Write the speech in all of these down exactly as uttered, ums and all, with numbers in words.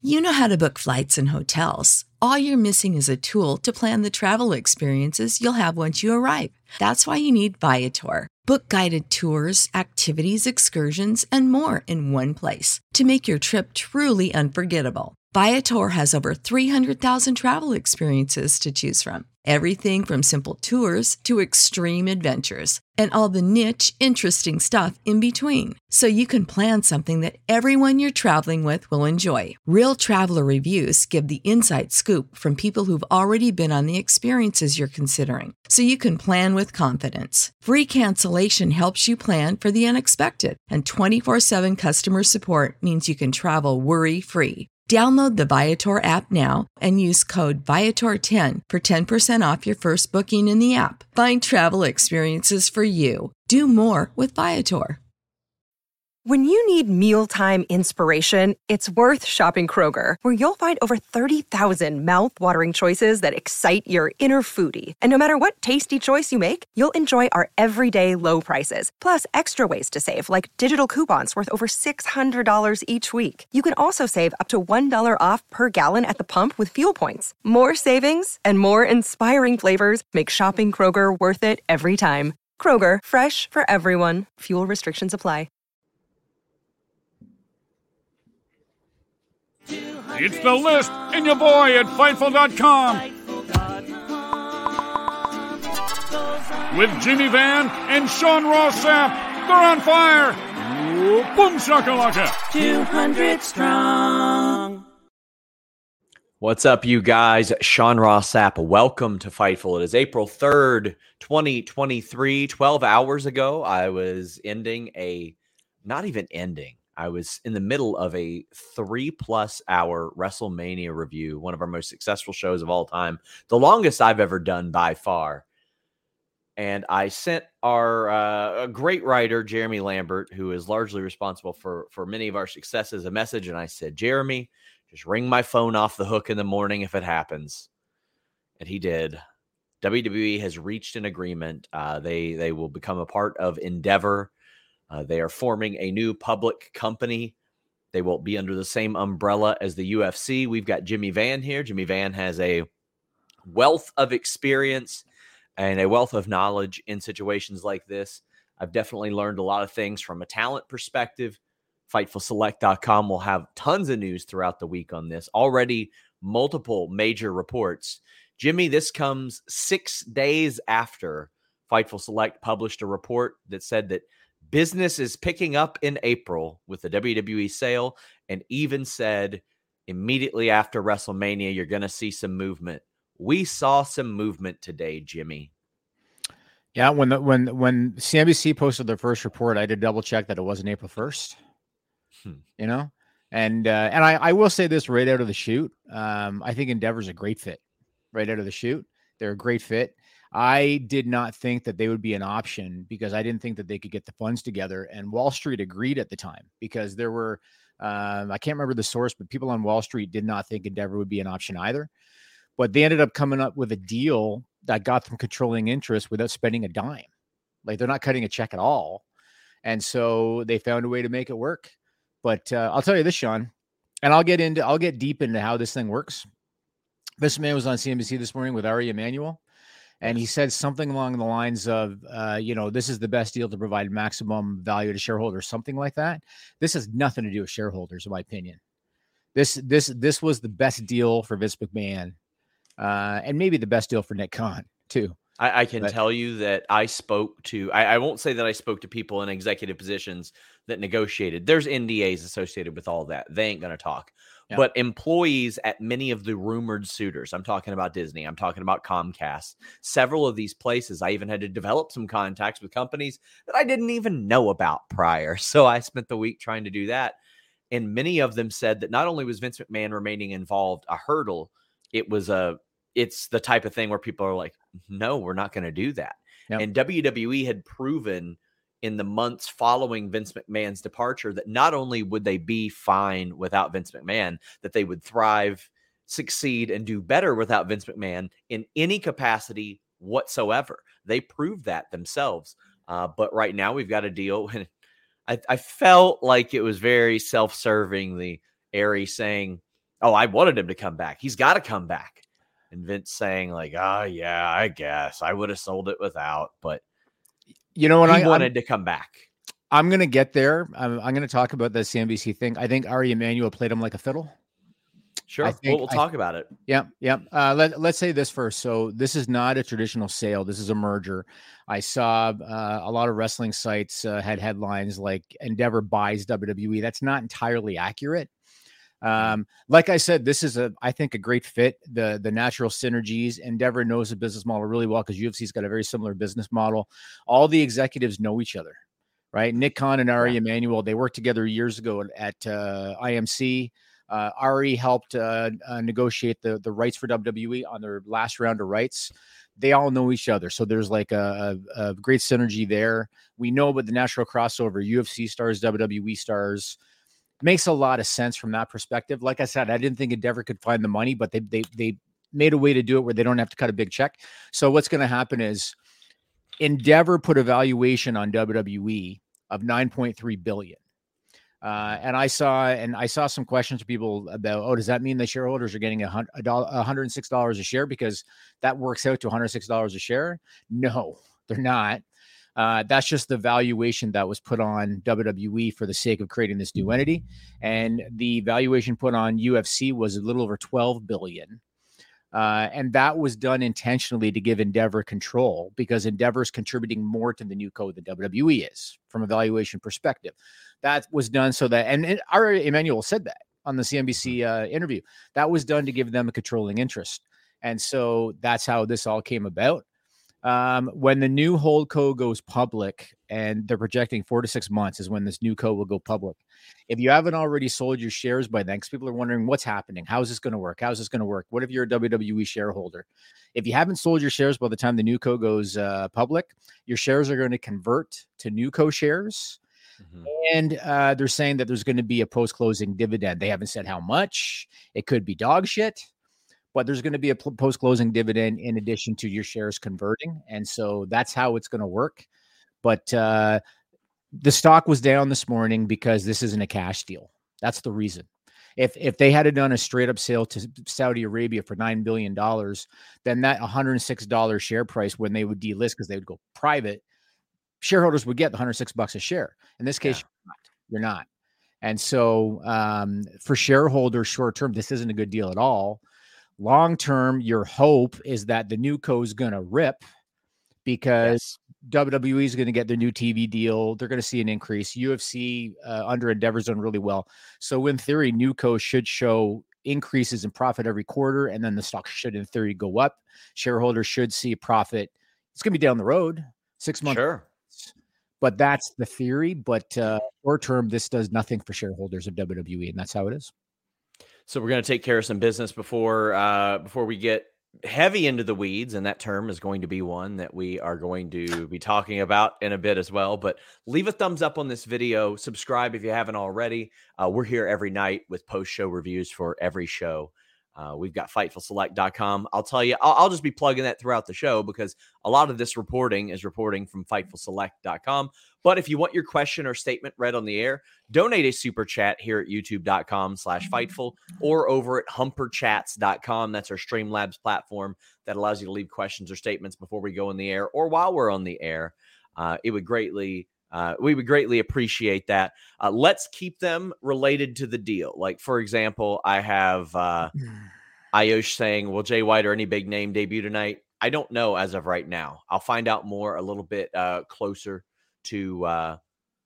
You know how to book flights and hotels. All you're missing is a tool to plan the travel experiences you'll have once you arrive. That's why you need Viator. Book guided tours, activities, excursions, and more in one place to make your trip truly unforgettable. Viator has over three hundred thousand travel experiences to choose from. Everything from simple tours to extreme adventures and all the niche, interesting stuff in between. So you can plan something that everyone you're traveling with will enjoy. Real traveler reviews give the inside scoop from people who've already been on the experiences you're considering. So you can plan with confidence. Free cancellation helps you plan for the unexpected. And twenty-four seven customer support means you can travel worry-free. Download the Viator app now and use code Viator ten for ten percent off your first booking in the app. Find travel experiences for you. Do more with Viator. When you need mealtime inspiration, it's worth shopping Kroger, where you'll find over thirty thousand mouth-watering choices that excite your inner foodie. And no matter what tasty choice you make, you'll enjoy our everyday low prices, plus extra ways to save, like digital coupons worth over six hundred dollars each week. You can also save up to one dollar off per gallon at the pump with fuel points. More savings and more inspiring flavors make shopping Kroger worth it every time. Kroger, fresh for everyone. Fuel restrictions apply. It's The List and your boy at Fightful dot com with Jimmy Van and Sean Ross Sapp. They're on fire. Boom shakalaka. two hundred strong. What's up, you guys? Sean Ross Sapp. Welcome to Fightful. It is April third, twenty twenty-three. twelve hours ago, I was ending a, not even ending. I was in the middle of a three-plus hour WrestleMania review, one of our most successful shows of all time, the longest I've ever done by far. And I sent our uh, great writer, Jeremy Lambert, who is largely responsible for, for many of our successes, a message. And I said, Jeremy, just ring my phone off the hook in the morning if it happens. And he did. W W E has reached an agreement. Uh, they, they will become a part of Endeavor. Uh, they are forming a new public company. They won't be under the same umbrella as the U F C. We've got Jimmy Van here. Jimmy Van has a wealth of experience and a wealth of knowledge in situations like this. I've definitely learned a lot of things from a talent perspective. Fightful Select dot com will have tons of news throughout the week on this. Already multiple major reports. Jimmy, this comes six days after Fightful Select published a report that said that business is picking up in April with the W W E sale, and even said immediately after WrestleMania, you're going to see some movement. We saw some movement today, Jimmy. Yeah, when the, when when C N B C posted their first report, I did double check that it wasn't April first. Hmm. You know, and uh, and I, I will say this right out of the chute. Um, I think Endeavor's a great fit right out of the chute. They're a great fit. I did not think that they would be an option because I didn't think that they could get the funds together. And Wall Street agreed at the time because there were, um, I can't remember the source, but people on Wall Street did not think Endeavor would be an option either. But they ended up coming up with a deal that got them controlling interest without spending a dime. Like they're not cutting a check at all. And so they found a way to make it work. But uh, I'll tell you this, Sean, and I'll get into, I'll get deep into how this thing works. This man was on C N B C this morning with Ari Emanuel. And he said something along the lines of, uh, you know, this is the best deal to provide maximum value to shareholders, something like that. This has nothing to do with shareholders, in my opinion. This this this was the best deal for Vince McMahon, uh, and maybe the best deal for Nick Khan, too. I, I can but, tell you that I spoke to, I, I won't say that I spoke to people in executive positions that negotiated. There's N D As associated with all that. They ain't going to talk. Yeah. But employees at many of the rumored suitors, I'm talking about Disney, I'm talking about Comcast, several of these places, I even had to develop some contacts with companies that I didn't even know about prior. So I spent the week trying to do that. And many of them said that not only was Vince McMahon remaining involved a hurdle, it was a, it's the type of thing where people are like, no, we're not going to do that. Yep. And W W E had proven in the months following Vince McMahon's departure that not only would they be fine without Vince McMahon, that they would thrive, succeed, and do better without Vince McMahon in any capacity whatsoever. They proved that themselves. Uh, but right now we've got a deal. And I, I felt like it was very self-serving, the Ari saying, oh, I wanted him to come back. He's got to come back. And Vince saying like, oh, yeah, I guess I would have sold it without. But, you know, when he I wanted I'm, to come back. I'm going to get there. I'm, I'm going to talk about the C N B C thing. I think Ari Emanuel played him like a fiddle. Sure. I think, we'll, we'll talk I, about it. Yeah. Yeah. Uh, let, let's say this first. So this is not a traditional sale. This is a merger. I saw uh, a lot of wrestling sites uh, had headlines like Endeavor buys W W E. That's not entirely accurate. Um, like I said, this is a, I think a great fit, the, the natural synergies. Endeavor knows the business model really well because U F C's got a very similar business model. All the executives know each other, right? Nick Khan and Ari yeah. Emanuel, they worked together years ago at uh, I M C. Uh, Ari helped uh, uh, negotiate the, the rights for W W E on their last round of rights. They all know each other. So there's like a, a, a great synergy there. We know about the natural crossover, U F C stars, W W E stars. Makes a lot of sense from that perspective. Like I said, I didn't think Endeavor could find the money, but they they they made a way to do it where they don't have to cut a big check. So what's going to happen is Endeavor put a valuation on W W E of nine point three billion dollars. Uh, and I saw, and I saw some questions from people about, oh, does that mean the shareholders are getting a hundred, a hundred and six dollars a share because that works out to one hundred six dollars a share? No, they're not. Uh, that's just the valuation that was put on W W E for the sake of creating this new entity. And the valuation put on U F C was a little over twelve billion dollars. Uh, and that was done intentionally to give Endeavor control because Endeavor is contributing more to the new code than W W E is from a valuation perspective. That was done so that, and, and Ari Emanuel said that on the C N B C uh, interview, that was done to give them a controlling interest. And so that's how this all came about. Um, when the new holdco goes public, and they're projecting four to six months is when this new co will go public. If you haven't already sold your shares by then, because people are wondering what's happening, how's this going to work? How's this going to work? What if you're a W W E shareholder? If you haven't sold your shares by the time the new co goes uh, public, your shares are going to convert to new co shares. Mm-hmm. And uh, they're saying that there's going to be a post-closing dividend. They haven't said how much. It could be dog shit. But there's going to be a post-closing dividend in addition to your shares converting. And so that's how it's going to work. But uh, the stock was down this morning because this isn't a cash deal. That's the reason. If if they had done a straight up sale to Saudi Arabia for nine billion dollars, then that one hundred six dollars share price when they would delist because they would go private, shareholders would get the one hundred six bucks a share. In this case, yeah. you're not. You're not. And so um, for shareholders short term, this isn't a good deal at all. Long term, your hope is that the new co is going to rip because yes. W W E is going to get their new T V deal. They're going to see an increase. U F C uh, under Endeavor's done really well. So in theory, new co should show increases in profit every quarter, and then the stock should, in theory, go up. Shareholders should see profit. It's going to be down the road, six months. Sure. But that's the theory. But uh, short term, this does nothing for shareholders of W W E, and that's how it is. So we're going to take care of some business before uh, before we get heavy into the weeds, and that term is going to be one that we are going to be talking about in a bit as well. But leave a thumbs up on this video. Subscribe if you haven't already. Uh, we're here every night with post-show reviews for every show. Uh, we've got Fightful Select dot com. I'll tell you, I'll, I'll just be plugging that throughout the show because a lot of this reporting is reporting from Fightful Select dot com. But if you want your question or statement read on the air, donate a super chat here at YouTube dot com slash Fightful or over at Humper Chats dot com. That's our Streamlabs platform that allows you to leave questions or statements before we go on the air or while we're on the air. Uh, it would greatly Uh, we would greatly appreciate that. Uh, let's keep them related to the deal. Like, for example, I have uh, Ayush saying, will Jay White or any big name debut tonight? I don't know as of right now. I'll find out more a little bit uh, closer to uh,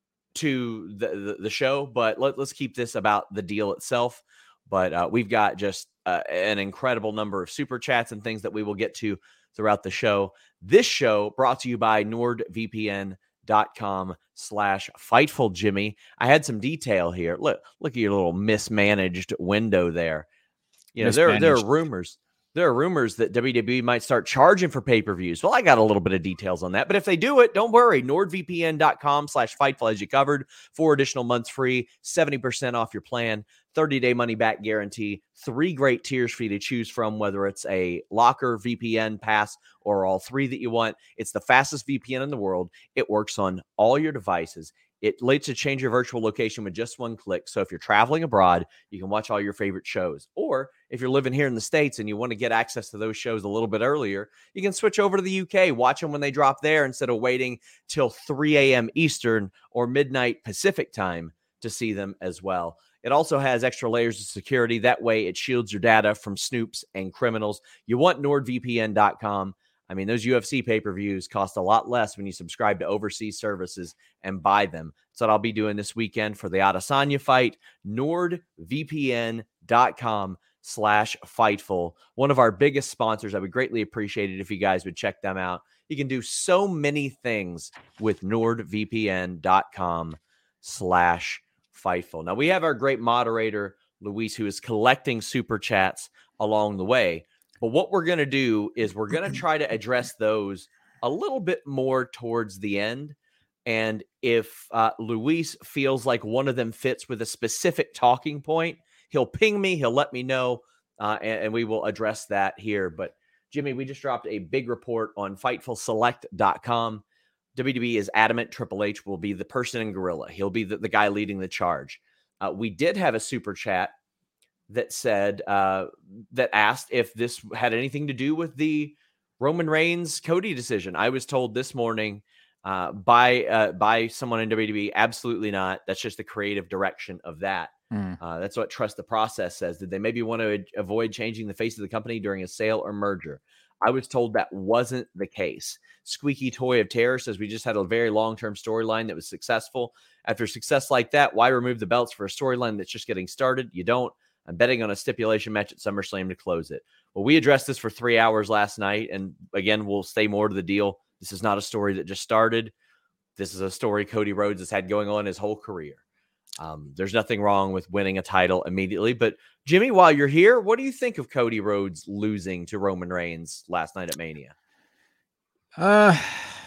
to the, the, the show. But let, let's keep this about the deal itself. But uh, we've got just uh, an incredible number of super chats and things that we will get to throughout the show. This show brought to you by NordVPN. dot com slash Fightful Jimmy. I had some detail here. Look, look at your little mismanaged window there. You know, there, there are rumors. There are rumors that W W E might start charging for pay-per-views. Well, I got a little bit of details on that. But if they do it, don't worry. NordVPN dot com slash Fightful has you covered. Four additional months free, seventy percent off your plan, thirty-day money-back guarantee, three great tiers for you to choose from, whether it's a locker V P N pass or all three that you want. It's the fastest V P N in the world. It works on all your devices. It lets you change your virtual location with just one click. So if you're traveling abroad, you can watch all your favorite shows. Or if you're living here in the States and you want to get access to those shows a little bit earlier, you can switch over to the U K, watch them when they drop there instead of waiting till three a.m. Eastern or midnight Pacific time to see them as well. It also has extra layers of security. That way it shields your data from snoops and criminals. You want nord v p n dot com. I mean, those U F C pay-per-views cost a lot less when you subscribe to overseas services and buy them. That's what I'll be doing this weekend for the Adesanya fight. nord v p n dot com slash Fightful. One of our biggest sponsors. I would greatly appreciate it if you guys would check them out. You can do so many things with nord v p n dot com slash Fightful. Now, we have our great moderator, Luis, who is collecting super chats along the way. But what we're going to do is we're going to try to address those a little bit more towards the end. And if uh, Luis feels like one of them fits with a specific talking point, he'll ping me, he'll let me know, uh, and, and we will address that here. But Jimmy, we just dropped a big report on Fightful Select dot com. W W E is adamant Triple H will be the person in Gorilla. He'll be the, the guy leading the charge. Uh, we did have a super chat that said, uh, that asked if this had anything to do with the Roman Reigns Cody decision. I was told this morning uh, by uh, by someone in W W E, absolutely not. That's just the creative direction of that. Mm. Uh, that's what Trust the Process says. Did they maybe want to avoid changing the face of the company during a sale or merger? I was told that wasn't the case. Squeaky Toy of Terror says we just had a very long-term storyline that was successful. After success like that, why remove the belts for a storyline that's just getting started? You don't. I'm betting on a stipulation match at SummerSlam to close it. Well, we addressed this for three hours last night, and again, we'll stay more to the deal. This is not a story that just started. This is a story Cody Rhodes has had going on his whole career. Um, there's nothing wrong with winning a title immediately. But, Jimmy, while you're here, what do you think of Cody Rhodes losing to Roman Reigns last night at Mania? Uh,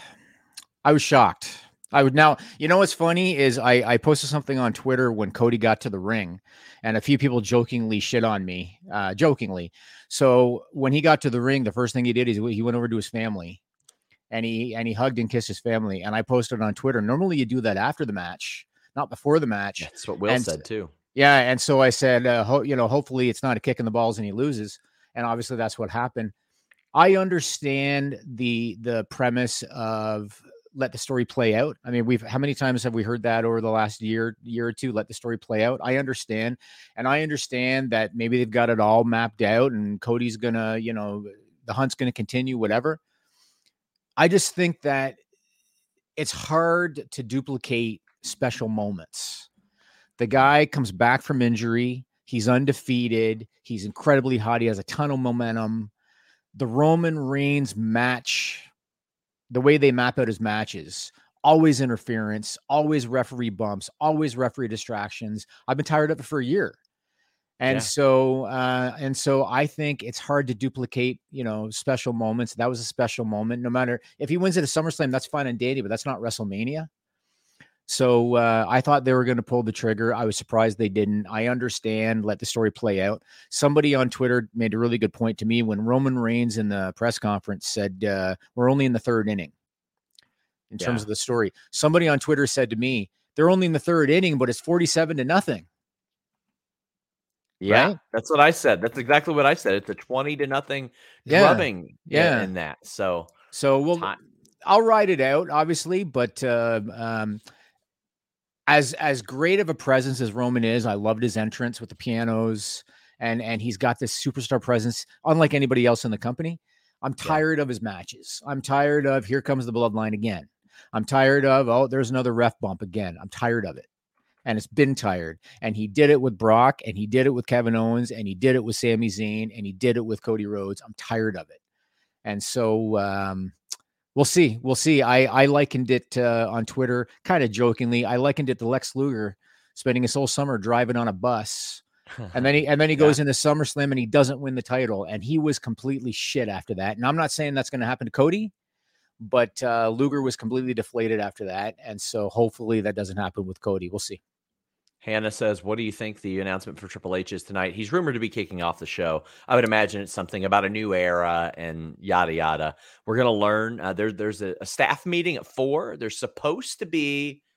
I was shocked. I would now, you know, what's funny is I, I posted something on Twitter when Cody got to the ring, and a few people jokingly shit on me, uh, jokingly. So when he got to the ring, the first thing he did is he went over to his family and he, and he hugged and kissed his family. And I posted on Twitter. Normally you do that after the match, not before the match. That's what Will and, said too. Yeah. And so I said, uh, ho- you know, hopefully it's not a kick in the balls and he loses. And obviously that's what happened. I understand the, the premise of, let the story play out. I mean, we've, how many times have we heard that over the last year, year or two? Let the story play out. I understand. And I understand that maybe they've got it all mapped out and Cody's going to, you know, the hunt's going to continue, whatever. I just think that it's hard to duplicate special moments. The guy comes back from injury. He's undefeated. He's incredibly hot. He has a ton of momentum. The Roman Reigns match, the way they map out his matches, always interference, always referee bumps, always referee distractions. I've been tired of it for a year. And yeah. so, uh, and so I think it's hard to duplicate, you know, special moments. That was a special moment. No matter if he wins at a SummerSlam, that's fine and dandy, but that's not WrestleMania. So uh, I thought they were going to pull the trigger. I was surprised they didn't. I understand. Let the story play out. Somebody on Twitter made a really good point to me when Roman Reigns in the press conference said, uh, we're only in the third inning in yeah. terms of the story. Somebody on Twitter said to me, they're only in the third inning, but it's forty-seven to nothing. Yeah, right? That's what I said. That's exactly what I said. It's a twenty to nothing yeah. drubbing yeah. in, in that. So, so we'll, time. I'll ride it out, obviously, but uh, um, As as great of a presence as Roman is, I loved his entrance with the pianos, and and he's got this superstar presence, unlike anybody else in the company. I'm tired yeah. of his matches. I'm tired of here comes the bloodline again. I'm tired of, oh, there's another ref bump again. I'm tired of it. And it's been tired. And he did it with Brock, and he did it with Kevin Owens, and he did it with Sami Zayn, and he did it with Cody Rhodes. I'm tired of it. And so um We'll see. We'll see. I, I likened it uh, on Twitter, kind of jokingly. I likened it to Lex Luger spending his whole summer driving on a bus, and then he and then he goes yeah. into SummerSlam and he doesn't win the title, and he was completely shit after that. And I'm not saying that's going to happen to Cody, but uh, Luger was completely deflated after that, and so hopefully that doesn't happen with Cody. We'll see. Hannah says, what do you think the announcement for Triple H is tonight? He's rumored to be kicking off the show. I would imagine it's something about a new era and yada, yada. We're going to learn. Uh, there, there's a, a staff meeting at four. There's supposed to be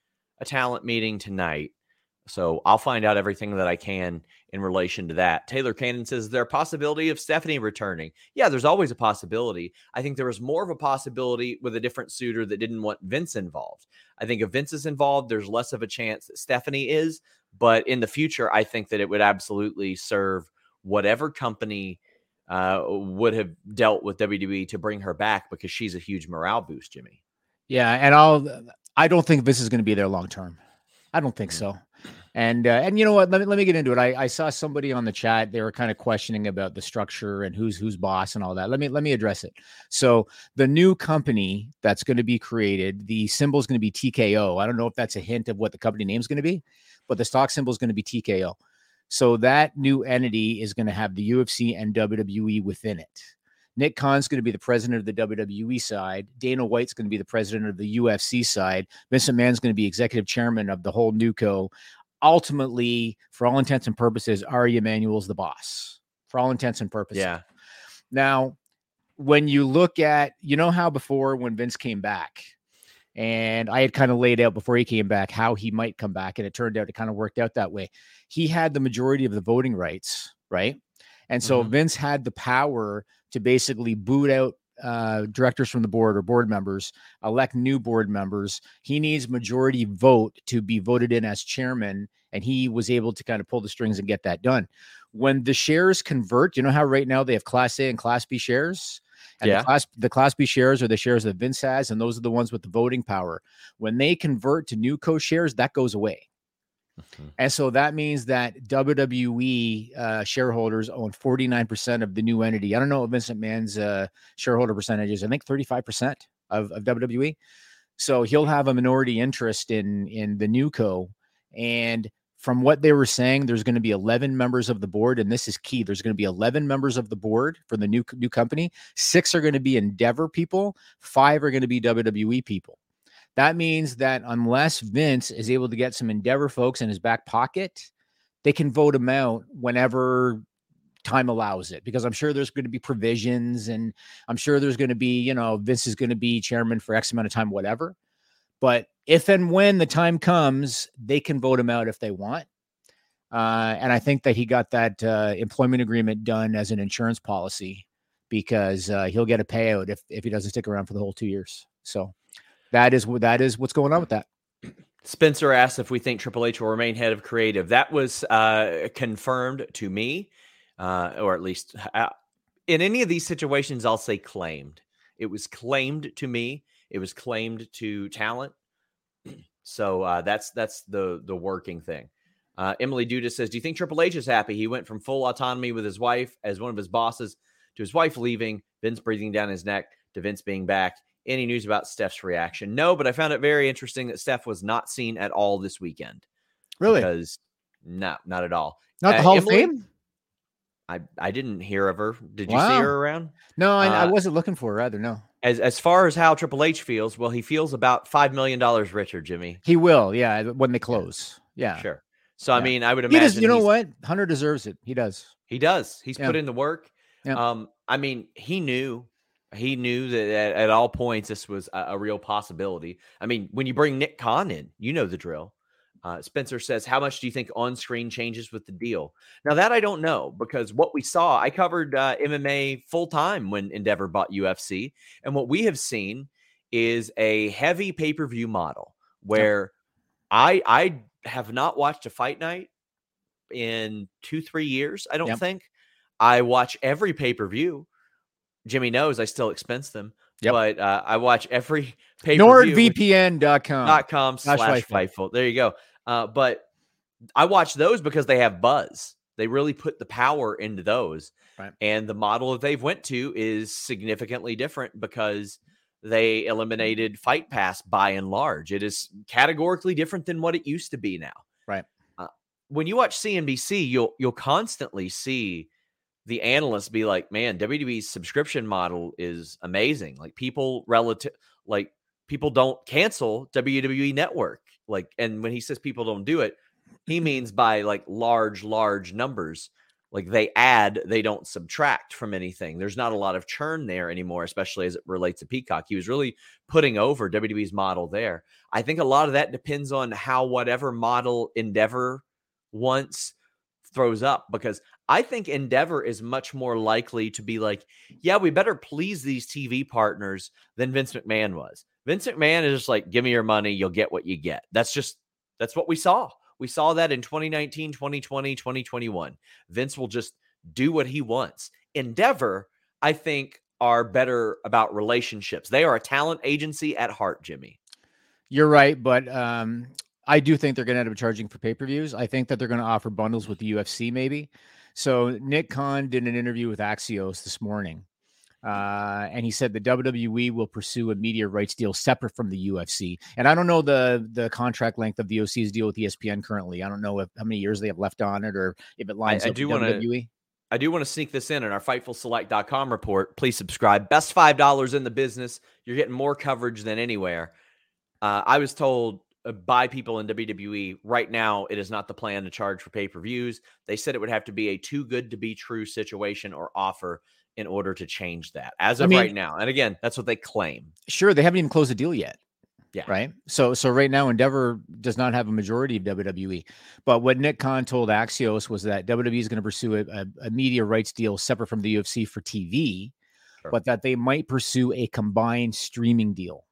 a talent meeting tonight, so I'll find out everything that I can in relation to that. Taylor Cannon says, is there a possibility of Stephanie returning? Yeah, there's always a possibility. I think there was more of a possibility with a different suitor that didn't want Vince involved. I think if Vince is involved, there's less of a chance that Stephanie is. But in the future, I think that it would absolutely serve whatever company uh, would have dealt with W W E to bring her back, because she's a huge morale boost, Jimmy. Yeah, and I'll. I don't think this is going to be there long term. I don't think so. And uh, and you know what? Let me let me get into it. I, I saw somebody on the chat. They were kind of questioning about the structure and who's who's boss and all that. Let me let me address it. So the new company that's going to be created, the symbol is going to be T K O. I don't know if that's a hint of what the company name is going to be, but the stock symbol is going to be T K O. So that new entity is going to have the U F C and W W E within it. Nick Khan's going to be the president of the W W E side. Dana White's going to be the president of the U F C side. Vince McMahon's going to be executive chairman of the whole NewCo. Ultimately, for all intents and purposes, Ari Emanuel's the boss. For all intents and purposes. Yeah. Now, when you look at, you know how before when Vince came back, and I had kind of laid out before he came back how he might come back, and it turned out it kind of worked out that way. He had the majority of the voting rights, right? And so mm-hmm. Vince had the power to basically boot out uh, directors from the board or board members, elect new board members. He needs majority vote to be voted in as chairman, and he was able to kind of pull the strings and get that done. When the shares convert, you know how right now they have Class A and Class B shares? And yeah. the, class, the Class B shares are the shares that Vince has, and those are the ones with the voting power. When they convert to NewCo shares, that goes away. Mm-hmm. And so that means that W W E uh, shareholders own forty-nine percent of the new entity. I don't know what Vince McMahon's uh, shareholder percentage is. I think thirty-five percent of, of W W E. So he'll have a minority interest in, in the NewCo. And from what they were saying, there's going to be eleven members of the board. And this is key. There's going to be eleven members of the board for the new, new company. Six are going to be Endeavor people. Five are going to be W W E people. That means that unless Vince is able to get some Endeavor folks in his back pocket, they can vote him out whenever time allows it, because I'm sure there's going to be provisions, and I'm sure there's going to be, you know, Vince is going to be chairman for X amount of time, whatever. But if and when the time comes, they can vote him out if they want. Uh, and I think that he got that uh, employment agreement done as an insurance policy, because uh, he'll get a payout if, if he doesn't stick around for the whole two years. So That is what that is what's going on with that. Spencer asked if we think Triple H will remain head of creative. That was uh, confirmed to me, uh, or at least uh, in any of these situations, I'll say claimed. It was claimed to me. It was claimed to talent. So uh, that's that's the the working thing. Uh, Emily Duda says, do you think Triple H is happy? He went from full autonomy with his wife as one of his bosses to his wife leaving, Vince breathing down his neck, to Vince being back. Any news about Steph's reaction? No, but I found it very interesting that Steph was not seen at all this weekend. Really? Because no, not at all. Not the uh, Hall Emily, of Fame? I, I didn't hear of her. Did you Wow. see her around? No, I, uh, I wasn't looking for her either. No. As as far as how Triple H feels, well, he feels about five million dollars richer, Jimmy. He will, yeah, when they close. Yeah. Sure. So, I Yeah. mean, I would He imagine. does, you know he's- what? Hunter deserves it. He does. He does. He's Yeah. put in the work. Yeah. Um, I mean, he knew. He knew that at, at all points this was a, a real possibility. I mean, when you bring Nick Khan in, you know the drill. Uh, Spencer says, how much do you think on-screen changes with the deal? Now, that I don't know, because what we saw, I covered uh, M M A full-time when Endeavor bought U F C, and what we have seen is a heavy pay-per-view model where I I have not watched a fight night in two, three years, I don't Yep. think. I watch every pay-per-view. Jimmy knows I still expense them, Yep. but uh, I watch every pay-per-view. NordVPN dot com. Dot com Slash slash Fightful. Fightful. There you go. Uh, but I watch those because they have buzz. They really put the power into those. Right. And the model that they've went to is significantly different because they eliminated Fight Pass by and large. It is categorically different than what it used to be now. Right. Uh, when you watch C N B C, you'll you'll constantly see the analysts be like, man, W W E's subscription model is amazing. Like people relative, like people don't cancel W W E Network. Like, and when he says people don't do it, he means by like large, large numbers. Like they add, they don't subtract from anything. There's not a lot of churn there anymore, especially as it relates to Peacock. He was really putting over W W E's model there. I think a lot of that depends on how whatever model Endeavor wants throws up, because I think Endeavor is much more likely to be like, yeah, we better please these T V partners than Vince McMahon was. Vince McMahon is just like, give me your money, you'll get what you get. That's just, that's what we saw. We saw that in twenty nineteen, twenty twenty, twenty twenty-one. Vince will just do what he wants. Endeavor, I think, are better about relationships. They are a talent agency at heart, Jimmy. You're right, but um, I do think they're going to end up charging for pay-per-views. I think that they're going to offer bundles with the U F C maybe. So Nick Khan did an interview with Axios this morning. Uh, and he said the W W E will pursue a media rights deal separate from the U F C. And I don't know the the contract length of the O C's deal with E S P N currently. I don't know if, how many years they have left on it, or if it lines I, I up do with wanna, W W E. I do want to sneak this in in our Fightful Select dot com report. Please subscribe. Best five dollars in the business. You're getting more coverage than anywhere. Uh, I was told uh, by people in W W E right now, it is not the plan to charge for pay-per-views. They said it would have to be a too good to be true situation or offer in order to change that as of I mean, right now. And again, that's what they claim. Sure. They haven't even closed the deal yet. Yeah. Right. So, so right now Endeavor does not have a majority of W W E, but what Nick Khan told Axios was that W W E is going to pursue a, a, a media rights deal separate from the U F C for T V, sure. but that they might pursue a combined streaming deal.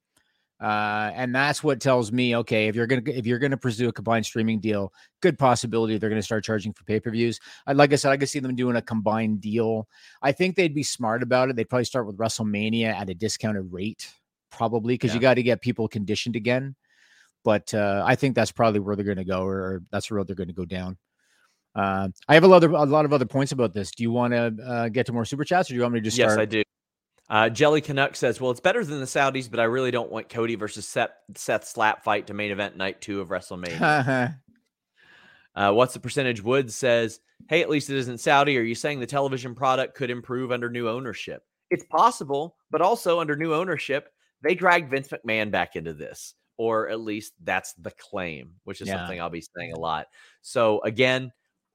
Uh, and that's what tells me, okay, if you're going to, if you're going to pursue a combined streaming deal, good possibility they're going to start charging for pay-per-views. I, like I said, I could see them doing a combined deal. I think they'd be smart about it. They'd probably start with WrestleMania at a discounted rate, probably, because yeah. you got to get people conditioned again. But uh, I think that's probably where they're going to go, or, or that's the road they're going to go down. Uh, I have a lot of, a lot of other points about this. Do you want to uh, get to more super chats, or do you want me to just start? Yes, I do. Uh, Jelly Canuck says, well, it's better than the Saudis, but I really don't want Cody versus Seth, Seth slap fight to main event night two of WrestleMania. uh, what's the percentage? Woods says, hey, at least it isn't Saudi. Are you saying the television product could improve under new ownership? It's possible, but also under new ownership, they dragged Vince McMahon back into this, or at least that's the claim, which is yeah. something I'll be saying a lot. So again,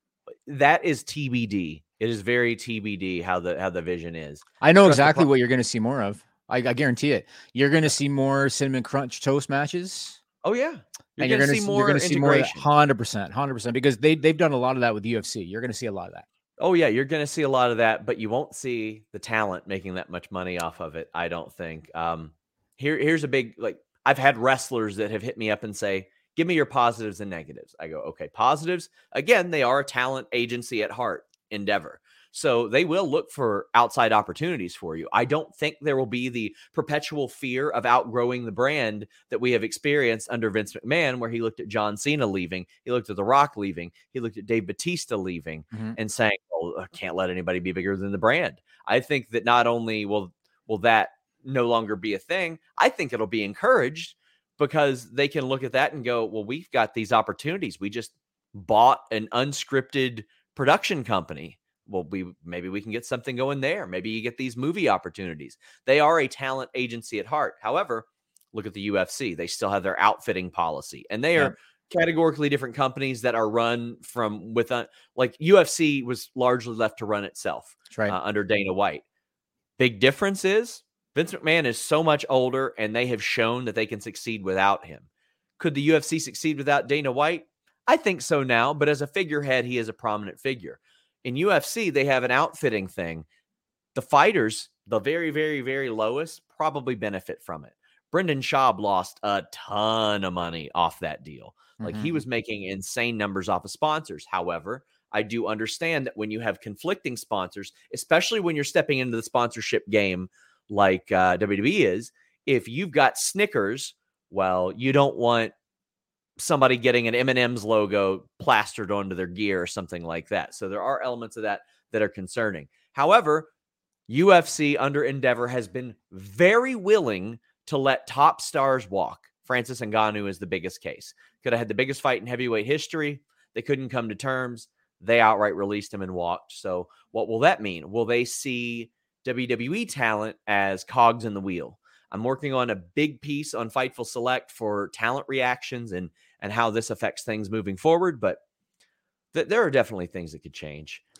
that is T B D. It is very T B D how the how the vision is. I know Trust exactly pro- what you're going to see more of. I, I guarantee it. You're going to see more cinnamon crunch toast matches. Oh yeah, you're and you're going to see more. You're going to see more. Hundred percent, hundred percent, because they they've done a lot of that with the U F C. You're going to see a lot of that. Oh yeah, you're going to see a lot of that, but you won't see the talent making that much money off of it. I don't think. Um, here here's a big like. I've had wrestlers that have hit me up and say, give me your positives and negatives. I go, okay, positives. Again, they are a talent agency at heart, Endeavor. So they will look for outside opportunities for you. I don't think there will be the perpetual fear of outgrowing the brand that we have experienced under Vince McMahon, where he looked at John Cena leaving, he looked at The Rock leaving, he looked at Dave Bautista leaving mm-hmm. and saying, oh, I can't let anybody be bigger than the brand. I think that not only will, will that no longer be a thing, I think it'll be encouraged, because they can look at that and go, well, we've got these opportunities. We just bought an unscripted production company. Well, we maybe we can get something going there. Maybe you get these movie opportunities. They are a talent agency at heart. However, look at the U F C. They still have their outfitting policy, and they yeah. are categorically different companies that are run from within. Like U F C was largely left to run itself. That's right. uh, under Dana White. Big difference is Vince McMahon is so much older, and they have shown that they can succeed without him. Could the U F C succeed without Dana White? I think so now, but as a figurehead, he is a prominent figure. In U F C, they have an outfitting thing. The fighters, the very, very, very lowest, probably benefit from it. Brendan Schaub lost a ton of money off that deal. Like mm-hmm. he was making insane numbers off of sponsors. However, I do understand that when you have conflicting sponsors, especially when you're stepping into the sponsorship game like uh, W W E is, if you've got Snickers, well, you don't want somebody getting an M and M's logo plastered onto their gear or something like that. So there are elements of that that are concerning. However, U F C under Endeavor has been very willing to let top stars walk. Francis Ngannou is the biggest case. Could have had the biggest fight in heavyweight history. They couldn't come to terms. They outright released him and walked. So what will that mean? Will they see W W E talent as cogs in the wheel? I'm working on a big piece on Fightful Select for talent reactions and, and how this affects things moving forward. But th- there are definitely things that could change.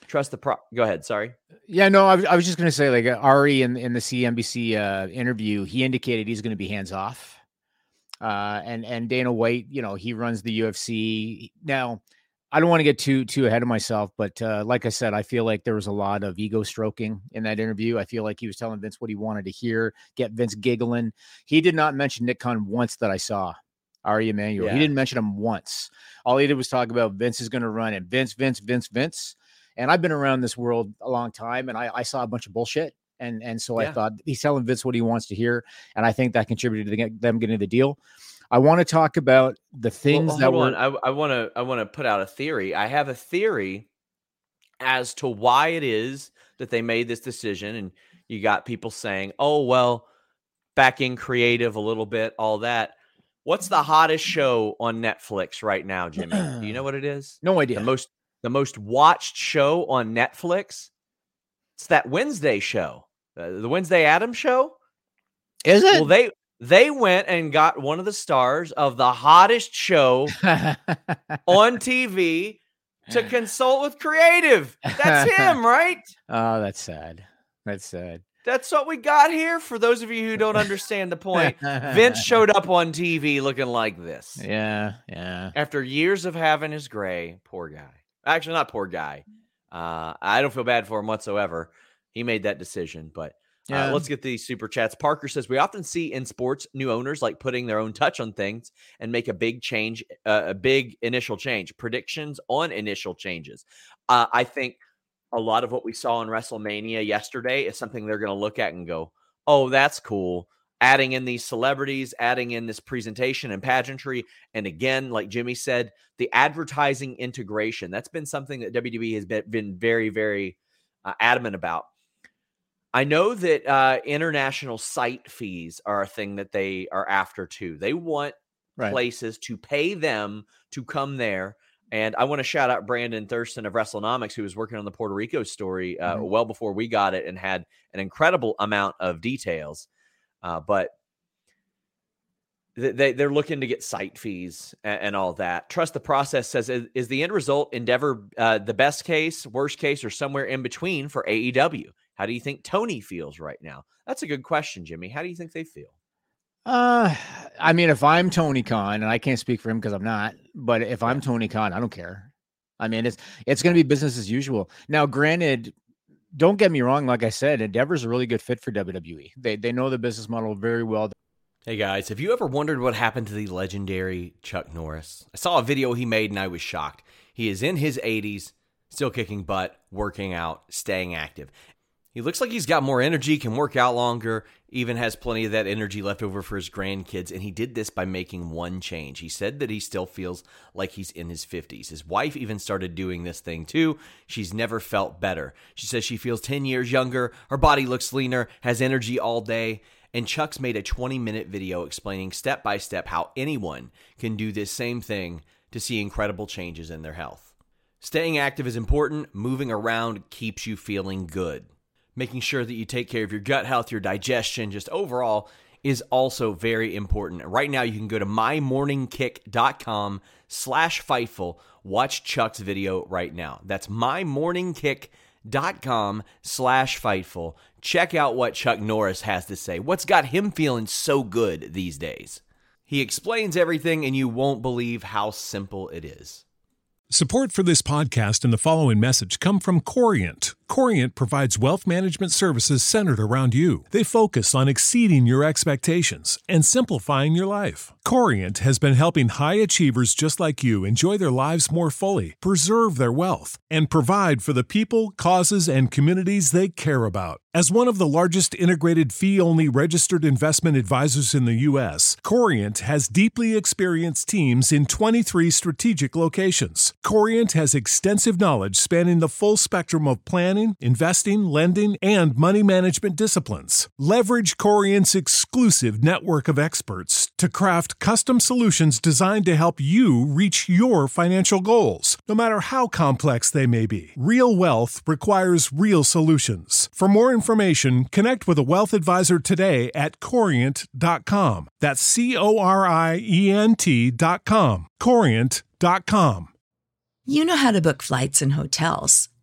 Trust the pro. Go ahead. Sorry. Yeah, no, I was, I was just going to say, like uh, Ari in, in the C N B C uh, interview, he indicated he's going to be hands off. Uh, and, and Dana White, you know, he runs the U F C. Now, I don't want to get too, too ahead of myself, but uh, like I said, I feel like there was a lot of ego stroking in that interview. I feel like he was telling Vince what he wanted to hear, get Vince giggling. He did not mention Nick Khan once that I saw. Ari Emanuel. Yeah. He didn't mention him once. All he did was talk about Vince is going to run and Vince, Vince, Vince, Vince. And I've been around this world a long time, and I, I saw a bunch of bullshit. And and so yeah. I thought he's telling Vince what he wants to hear. And I think that contributed to get, them getting the deal. I want to talk about the things well, that were. On. I, I want to I want to put out a theory. I have a theory as to why it is that they made this decision. And you got people saying, oh, well, back in creative a little bit, all that. What's the hottest show on Netflix right now, Jimmy? Do you know what it is? No idea. The most the most watched show on Netflix. It's that Wednesday show, uh, the Wednesday Addams show. Is it? Well, they they went and got one of the stars of the hottest show on T V to consult with creative. That's him, right? Oh, that's sad. That's sad. That's what we got here. For those of you who don't understand the point, Vince showed up on T V looking like this. Yeah, yeah. After years of having his gray, poor guy. Actually, not poor guy. Uh, I don't feel bad for him whatsoever. He made that decision. But uh, yeah. let's get these super chats. Parker says, we often see in sports new owners like putting their own touch on things and make a big change, uh, a big initial change. Predictions on initial changes. Uh, I think a lot of what we saw in WrestleMania yesterday is something they're going to look at and go, oh, that's cool. Adding in these celebrities, adding in this presentation and pageantry. And again, like Jimmy said, the advertising integration, that's been something that W W E has been, been very, very uh, adamant about. I know that uh, international site fees are a thing that they are after too. They want right. places to pay them to come there. And I want to shout out Brandon Thurston of WrestleNomics, who was working on the Puerto Rico story uh, mm-hmm. well before we got it and had an incredible amount of details. Uh, but they, they're looking to get site fees and, and all that. Trust the Process says, is, is the end result Endeavor uh, the best case, worst case, or somewhere in between for A E W? How do you think Tony feels right now? That's a good question, Jimmy. How do you think they feel? Uh, I mean, if I'm Tony Khan, and I can't speak for him because I'm not, but if I'm Tony Khan, I don't care. I mean, it's it's going to be business as usual. Now, granted, don't get me wrong. Like I said, Endeavor's a really good fit for W W E. They they know the business model very well. Hey guys, have you ever wondered what happened to the legendary Chuck Norris? I saw a video he made and I was shocked. He is in his eighties, still kicking butt, working out, staying active. He looks like he's got more energy, can work out longer, even has plenty of that energy left over for his grandkids, and he did this by making one change. He said that he still feels like he's in his fifties. His wife even started doing this thing too. She's never felt better. She says she feels ten years younger, her body looks leaner, has energy all day, and Chuck's made a twenty-minute video explaining step by step how anyone can do this same thing to see incredible changes in their health. Staying active is important. Moving around keeps you feeling good. Making sure that you take care of your gut health, your digestion, just overall is also very important. Right now, you can go to mymorningkick.com slash Fightful. Watch Chuck's video right now. That's mymorningkick.com slash Fightful. Check out what Chuck Norris has to say. What's got him feeling so good these days? He explains everything, and you won't believe how simple it is. Support for this podcast and the following message come from Corient. Corient provides wealth management services centered around you. They focus on exceeding your expectations and simplifying your life. Corient has been helping high achievers just like you enjoy their lives more fully, preserve their wealth, and provide for the people, causes, and communities they care about. As one of the largest integrated fee-only registered investment advisors in the U S, Corient has deeply experienced teams in twenty-three strategic locations. Corient has extensive knowledge spanning the full spectrum of planning, investing, lending, and money management disciplines. Leverage Corient's exclusive network of experts to craft custom solutions designed to help you reach your financial goals, no matter how complex they may be. Real wealth requires real solutions. For more information, connect with a wealth advisor today at corient dot com. That's C O R I E N T dot com. corient dot com. You know how to book flights and hotels.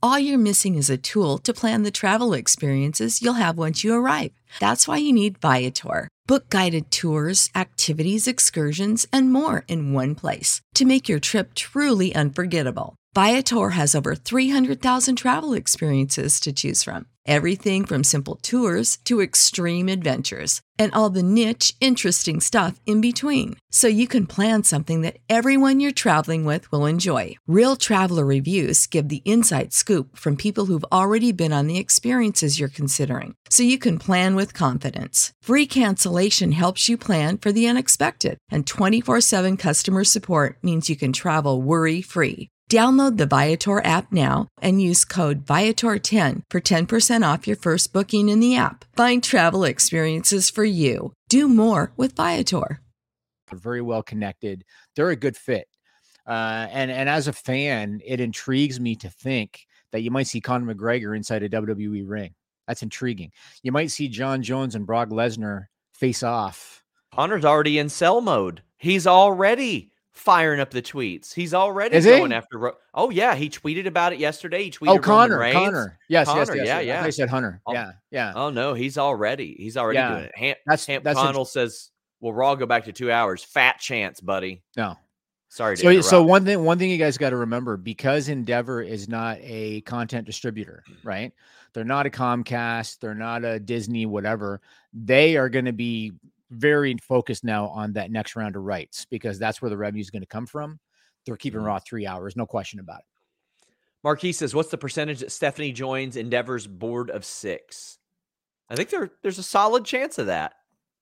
All you're missing is a tool to plan the travel experiences you'll have once you arrive. That's why you need Viator. Book guided tours, activities, excursions, and more in one place to make your trip truly unforgettable. Viator has over three hundred thousand travel experiences to choose from. Everything from simple tours to extreme adventures and all the niche, interesting stuff in between. So you can plan something that everyone you're traveling with will enjoy. Real traveler reviews give the inside scoop from people who've already been on the experiences you're considering. So you can plan with confidence. Free cancellation helps you plan for the unexpected. And twenty-four seven customer support means you can travel worry-free. Download the Viator app now and use code Viator ten for ten percent off your first booking in the app. Find travel experiences for you. Do more with Viator. They're very well connected. They're a good fit. Uh, and, and as a fan, it intrigues me to think that you might see Conor McGregor inside a W W E ring. That's intriguing. You might see John Jones and Brock Lesnar face off. Conor's already in sell mode. He's already firing up the tweets. He's already Is going he? after. Oh yeah, he tweeted about it yesterday. He tweeted. Oh, Connor, Roman Reigns. Connor. Yes, Connor, yes, yes. Yeah, yes. yeah. I said Hunter. Oh, yeah, yeah. Oh no, he's already. He's already Yeah. doing it. Ham, That's Ham that's Connell says, "Will Raw go back to two hours?" Fat chance, buddy. No. Sorry. To So, interrupt. so one thing, one thing you guys got to remember, because Endeavor is not a content distributor, right? They're not a Comcast, they're not a Disney, whatever. They are going to be very focused now on that next round of rights because that's where the revenue is going to come from. They're keeping Mm-hmm. Raw three hours, no question about it. Marquis says, "What's the percentage that Stephanie joins Endeavor's board of six?" I think there, there's a solid chance of that.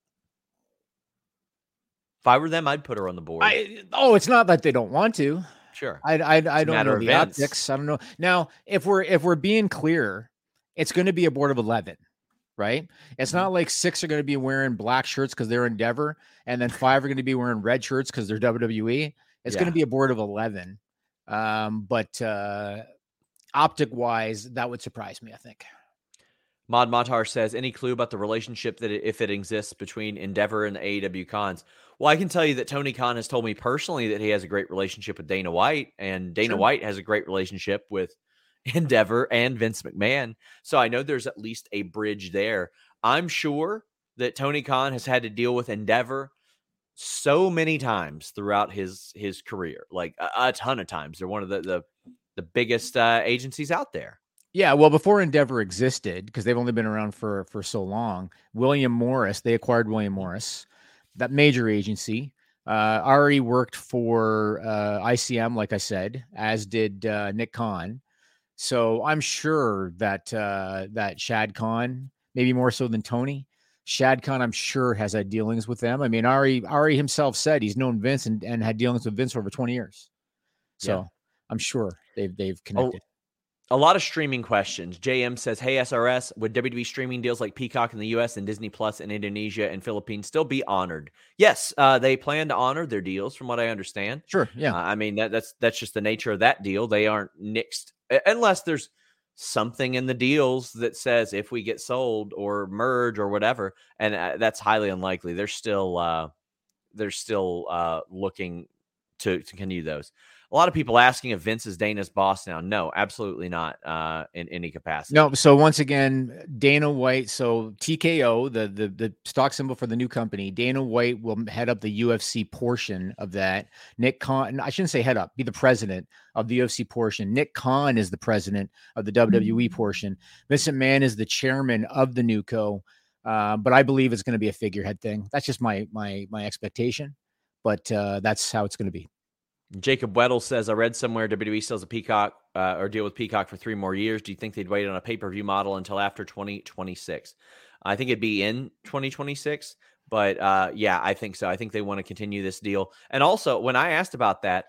If I were them, I'd put her on the board. I, oh, it's not that they don't want to. Sure. I I, I don't matter know of the events. optics. I don't know. Now, if we're if we're being clear, it's going to be a board of eleven, right? It's not like six are going to be wearing black shirts because they're Endeavor, and then five are going to be wearing red shirts because they're W W E. It's Yeah. going to be a board of eleven. Um, but uh, optic wise, that would surprise me, I think. Mod Matar says, "Any clue about the relationship that it, if it exists between Endeavor and the A E W cons?" Well, I can tell you that Tony Khan has told me personally that he has a great relationship with Dana White, and Dana Sure. White has a great relationship with Endeavor and Vince McMahon. So I know there's at least a bridge there. I'm sure that Tony Khan has had to deal with Endeavor so many times throughout his his career, like a, a ton of times. They're one of the the, the biggest uh, agencies out there. Yeah, well, before Endeavor existed, because they've only been around for for so long, William Morris, they acquired William Morris, that major agency. Uh, Ari worked for uh, I C M, like I said, as did uh, Nick Khan. So I'm sure that uh, that Shad Khan, maybe more so than Tony, Shad Khan, I'm sure has had dealings with them. I mean, Ari Ari himself said he's known Vince and, and had dealings with Vince for over twenty years. So Yeah. I'm sure they've they've connected. A lot of streaming questions. J M says, "Hey, S R S, would W W E streaming deals like Peacock in the U S and Disney Plus in Indonesia and Philippines still be honored?" Yes, uh, they plan to honor their deals, from what I understand. Sure, yeah. Uh, I mean, that, that's that's just the nature of that deal. They aren't nixed uh, unless there's something in the deals that says if we get sold or merge or whatever, and uh, that's highly unlikely. They're still uh, they're still uh, looking to, to continue those. A lot of people asking if Vince is Dana's boss now. No, absolutely not uh, in any capacity. No, so once again, Dana White, so T K O, the, the the stock symbol for the new company, Dana White will head up the U F C portion of that. Nick Khan, I shouldn't say head up, be the president of the U F C portion. Nick Khan is the president of the W W E portion. Vincent Mann is the chairman of the new co. Uh, but I believe it's going to be a figurehead thing. That's just my my my expectation. But uh, that's how it's going to be. Jacob Weddle says, "I read somewhere W W E sells a Peacock uh, or deal with Peacock for three more years. Do you think they'd wait on a pay-per-view model until after twenty twenty-six? I think it'd be in twenty twenty-six, but uh, yeah, I think so. I think they want to continue this deal. And also, when I asked about that,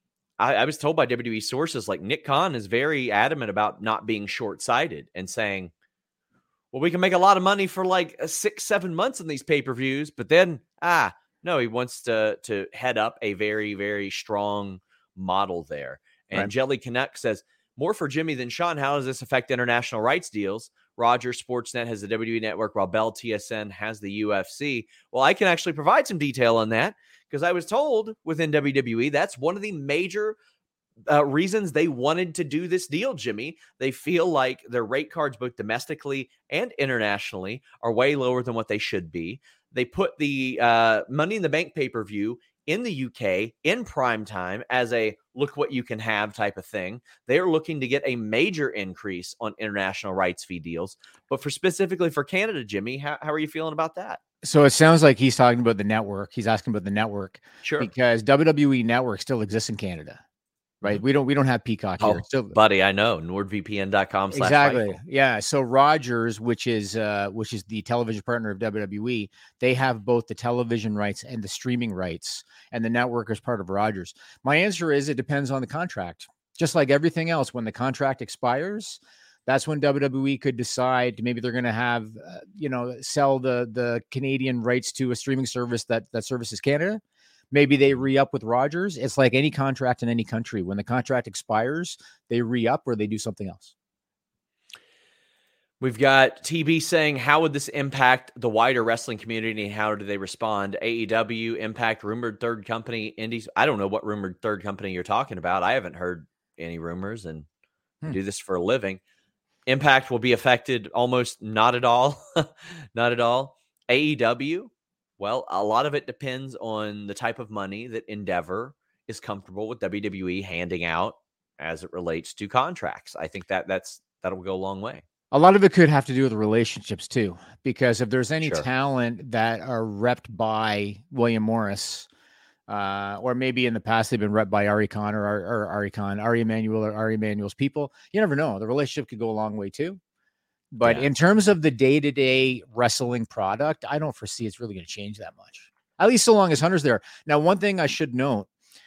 I, I was told by W W E sources, like Nick Khan is very adamant about not being short-sighted and saying, well, we can make a lot of money for like a six, seven months in these pay-per-views, but then, ah, no, he wants to to head up a very, very strong model there." And Right. Jelly Canuck says, "More for Jimmy than Sean. How does this affect international rights deals? Rogers Sportsnet has the W W E Network, while Bell T S N has the U F C." Well, I can actually provide some detail on that because I was told within W W E that's one of the major uh, reasons they wanted to do this deal, Jimmy. They feel like their rate cards, both domestically and internationally, are way lower than what they should be. They put the uh, Money in the Bank pay-per-view in the U K in prime time as a look what you can have type of thing. They are looking to get a major increase on international rights fee deals. But for specifically for Canada, Jimmy, how, how are you feeling about that? So it sounds like he's talking about the network. He's asking about the network. Sure. Because W W E Network still exists in Canada, right? Mm-hmm. We don't we don't have Peacock here. Oh, still, buddy, I know. NordVPN dot com slash Exactly. Yeah. So Rogers, which is uh, which is the television partner of W W E, they have both the television rights and the streaming rights, and the network is part of Rogers. My answer is it depends on the contract. Just like everything else, when the contract expires, that's when W W E could decide maybe they're going to have, uh, you know, sell the the Canadian rights to a streaming service that that services Canada. Maybe they re-up with Rogers. It's like any contract in any country. When the contract expires, they re-up or they do something else. We've got T B saying, how would this impact the wider wrestling community and how do they respond? A E W, Impact, rumored third company, Indies. I don't know what rumored third company you're talking about. I haven't heard any rumors and hmm. do this for a living. Impact will be affected almost not at all. Not at all. A E W, well, a lot of it depends on the type of money that Endeavor is comfortable with W W E handing out as it relates to contracts. I think that that's that'll go a long way. A lot of it could have to do with relationships too, because if there's any Sure. talent that are repped by William Morris, uh, or maybe in the past they've been repped by Ari Khan or, or, or Ari Khan, Ari Emanuel or Ari Emanuel's people, you never know. The relationship could go a long way too. But Yeah. in terms of the day-to-day wrestling product, I don't foresee it's really going to change that much, at least so long as Hunter's there. Now, one thing I should note,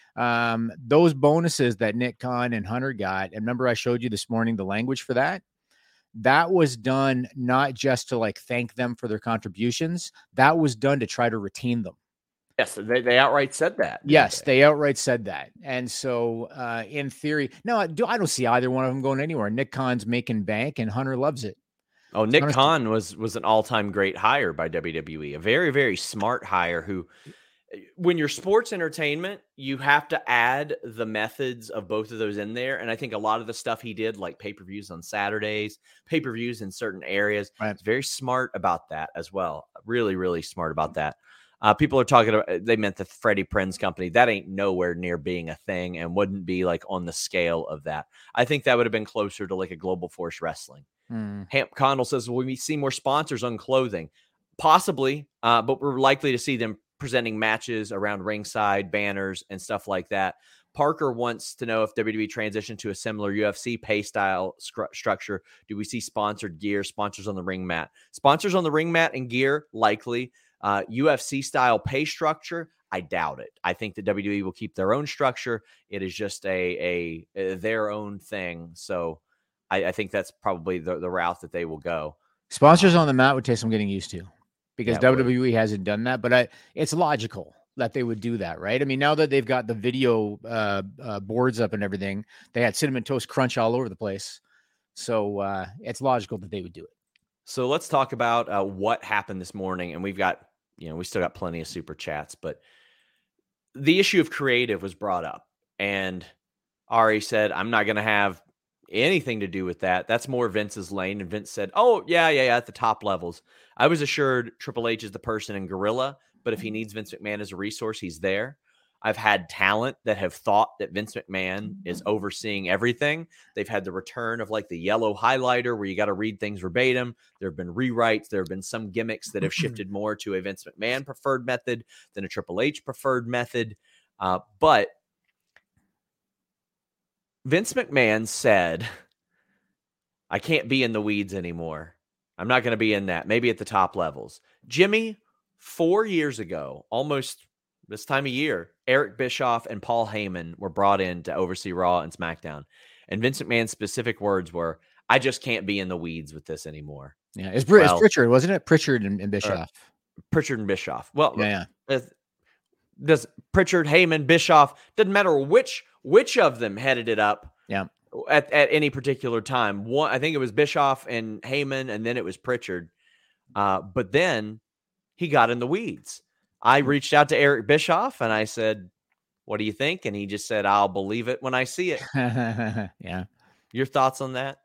um, those bonuses that Nick Khan and Hunter got, and remember I showed you this morning the language for that? That was done not just to like thank them for their contributions. That was done to try to retain them. Yes, they, they outright said that. Yes, they? they outright said that. And so uh, in theory, no, I, do, I don't see either one of them going anywhere. Nick Khan's making bank and Hunter loves it. Oh, Nick Khan was was an all-time great hire by W W E. A very, very smart hire who, when you're sports entertainment, you have to add the methods of both of those in there. And I think a lot of the stuff he did, like pay-per-views on Saturdays, pay-per-views in certain areas, right. It's very smart about that as well. Really, really smart about that. Uh, people are talking about, they meant the Freddie Prinze company. That ain't nowhere near being a thing and wouldn't be like on the scale of that. I think that would have been closer to like a Global Force Wrestling. Mm. Hamp Condell says, will we see more sponsors on clothing? Possibly, uh, but we're likely to see them presenting matches around ringside, banners, and stuff like that. Parker wants to know if W W E transitioned to a similar U F C pay style scru- structure. Do we see sponsored gear, sponsors on the ring mat? Sponsors on the ring mat and gear, likely. Uh, U F C style pay structure, I doubt it. I think the W W E will keep their own structure. It is just a, a, a their own thing. So I, I think that's probably the, the route that they will go. Sponsors on the mat would take some getting used to, because Yeah, it W W E hasn't done that, but I, it's logical that they would do that, right? I mean, now that they've got the video uh, uh, boards up and everything, they had Cinnamon Toast Crunch all over the place. So uh, it's logical that they would do it. So let's talk about uh, what happened this morning. And we've got, you know, we still got plenty of super chats, but the issue of creative was brought up. And Ari said, I'm not going to have anything to do with that. That's more Vince's lane. And Vince said, oh, yeah, yeah, yeah, at the top levels. I was assured Triple H is the person in Gorilla, but if he needs Vince McMahon as a resource, he's there. I've had talent that have thought that Vince McMahon is overseeing everything. They've had the return of like the yellow highlighter where you got to read things verbatim. There have been rewrites. There have been some gimmicks that have shifted more to a Vince McMahon preferred method than a Triple H preferred method. Uh, but Vince McMahon said, I can't be in the weeds anymore. I'm not going to be in that. Maybe at the top levels. Jimmy, four years ago, almost this time of year, Eric Bischoff and Paul Heyman were brought in to oversee Raw and SmackDown. And Vince McMahon's specific words were, I just can't be in the weeds with this anymore. Yeah, it's, Br- well, it's Pritchard, wasn't it? Pritchard and, and Bischoff. Uh, Pritchard and Bischoff. Well, yeah, yeah. Does Pritchard, Heyman, Bischoff, doesn't matter which which of them headed it up. Yeah. At, at any particular time. One, I think it was Bischoff and Heyman, and then it was Pritchard. Uh, but then he got in the weeds. I reached out to Eric Bischoff and I said, What do you think? And he just said, I'll believe it when I see it. Yeah. Your thoughts on that?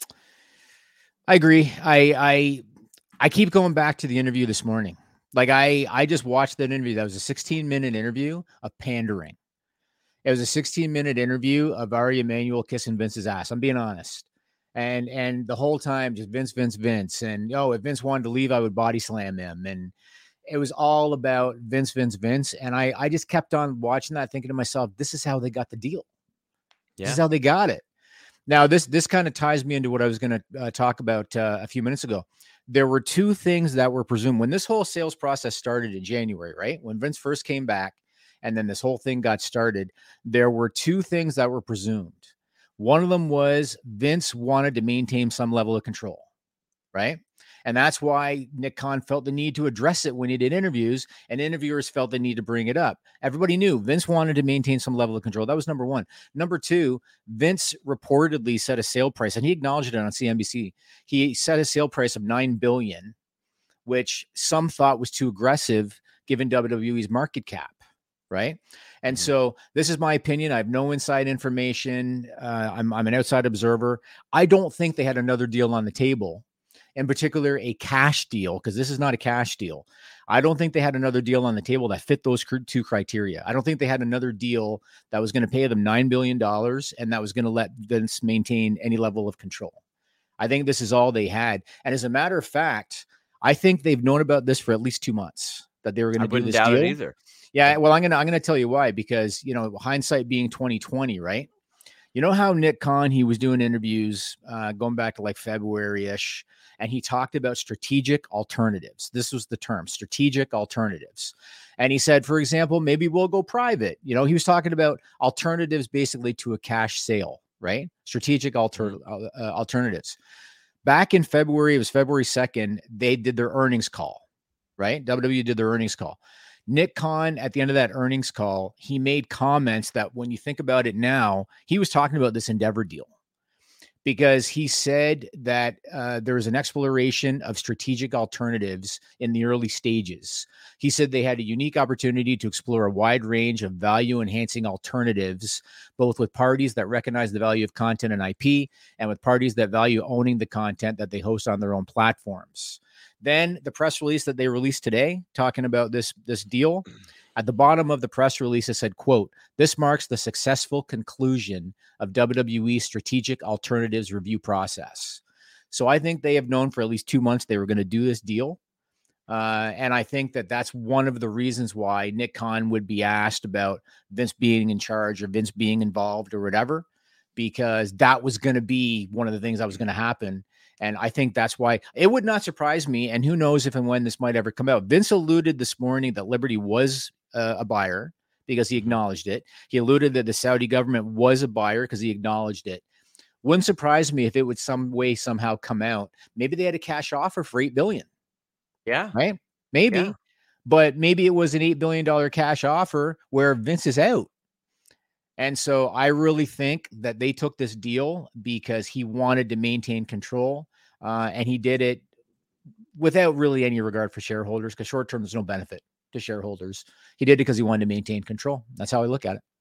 I agree. I, I, I keep going back to the interview this morning. Like I, I just watched that interview. That was a sixteen minute interview of pandering. It was a sixteen minute interview of Ari Emanuel kissing Vince's ass. I'm being honest. And, and the whole time just Vince, Vince, Vince. And, oh, if Vince wanted to leave, I would body slam him. And it was all about Vince, Vince, Vince. And I, I just kept on watching that, thinking to myself, this is how they got the deal. Yeah. This is how they got it. Now, this, this kind of ties me into what I was going to uh, talk about uh, a few minutes ago. There were two things that were presumed when this whole sales process started in January, right? When Vince first came back and then this whole thing got started, there were two things that were presumed. One of them was Vince wanted to maintain some level of control, right? And that's why Nick Khan felt the need to address it when he did interviews, and interviewers felt the need to bring it up. Everybody knew Vince wanted to maintain some level of control. That was number one. Number two, Vince reportedly set a sale price, and he acknowledged it on C N B C. He set a sale price of nine billion dollars, which some thought was too aggressive given W W E's market cap, right? And mm-hmm. so this is my opinion. I have no inside information. Uh, I'm, I'm an outside observer. I don't think they had another deal on the table. In particular, a cash deal, because this is not a cash deal. I don't think they had another deal on the table that fit those two criteria. I don't think they had another deal that was going to pay them nine billion dollars and that was going to let Vince maintain any level of control. I think this is all they had. And as a matter of fact, I think they've known about this for at least two months, that they were going to do this deal. I wouldn't doubt it either. either. Yeah, well, I'm going to I'm going to tell you why, because, you know, hindsight being twenty twenty, right? You know how Nick Khan, he was doing interviews uh, going back to like February-ish, and he talked about strategic alternatives. This was the term, strategic alternatives. And he said, for example, maybe we'll go private. You know, he was talking about alternatives basically to a cash sale, right? Strategic alter- uh, alternatives. Back in February, it was February second, they did their earnings call, right? W W E did their earnings call. Nick Khan, at the end of that earnings call, he made comments that when you think about it now, he was talking about this Endeavor deal because he said that uh, there was an exploration of strategic alternatives in the early stages. He said they had a unique opportunity to explore a wide range of value-enhancing alternatives, both with parties that recognize the value of content and I P and with parties that value owning the content that they host on their own platforms. Then the press release that they released today, talking about this, this deal, at the bottom of the press release, it said, quote, "This marks the successful conclusion of W W E's strategic alternatives review process." So I think they have known for at least two months they were going to do this deal. Uh, and I think that that's one of the reasons why Nick Khan would be asked about Vince being in charge or Vince being involved or whatever, because that was going to be one of the things that was going to happen. And I think that's why it would not surprise me. And who knows if and when this might ever come out. Vince alluded this morning that Liberty was uh, a buyer because he acknowledged it. He alluded that the Saudi government was a buyer because he acknowledged it. Wouldn't surprise me if it would some way somehow come out. Maybe they had a cash offer for eight billion dollars. Yeah. Right. Maybe. Yeah. But maybe it was an eight billion dollars cash offer where Vince is out. And so I really think that they took this deal because he wanted to maintain control. Uh, and he did it without really any regard for shareholders, because short term, there's no benefit to shareholders. He did it because he wanted to maintain control. That's how I look at it.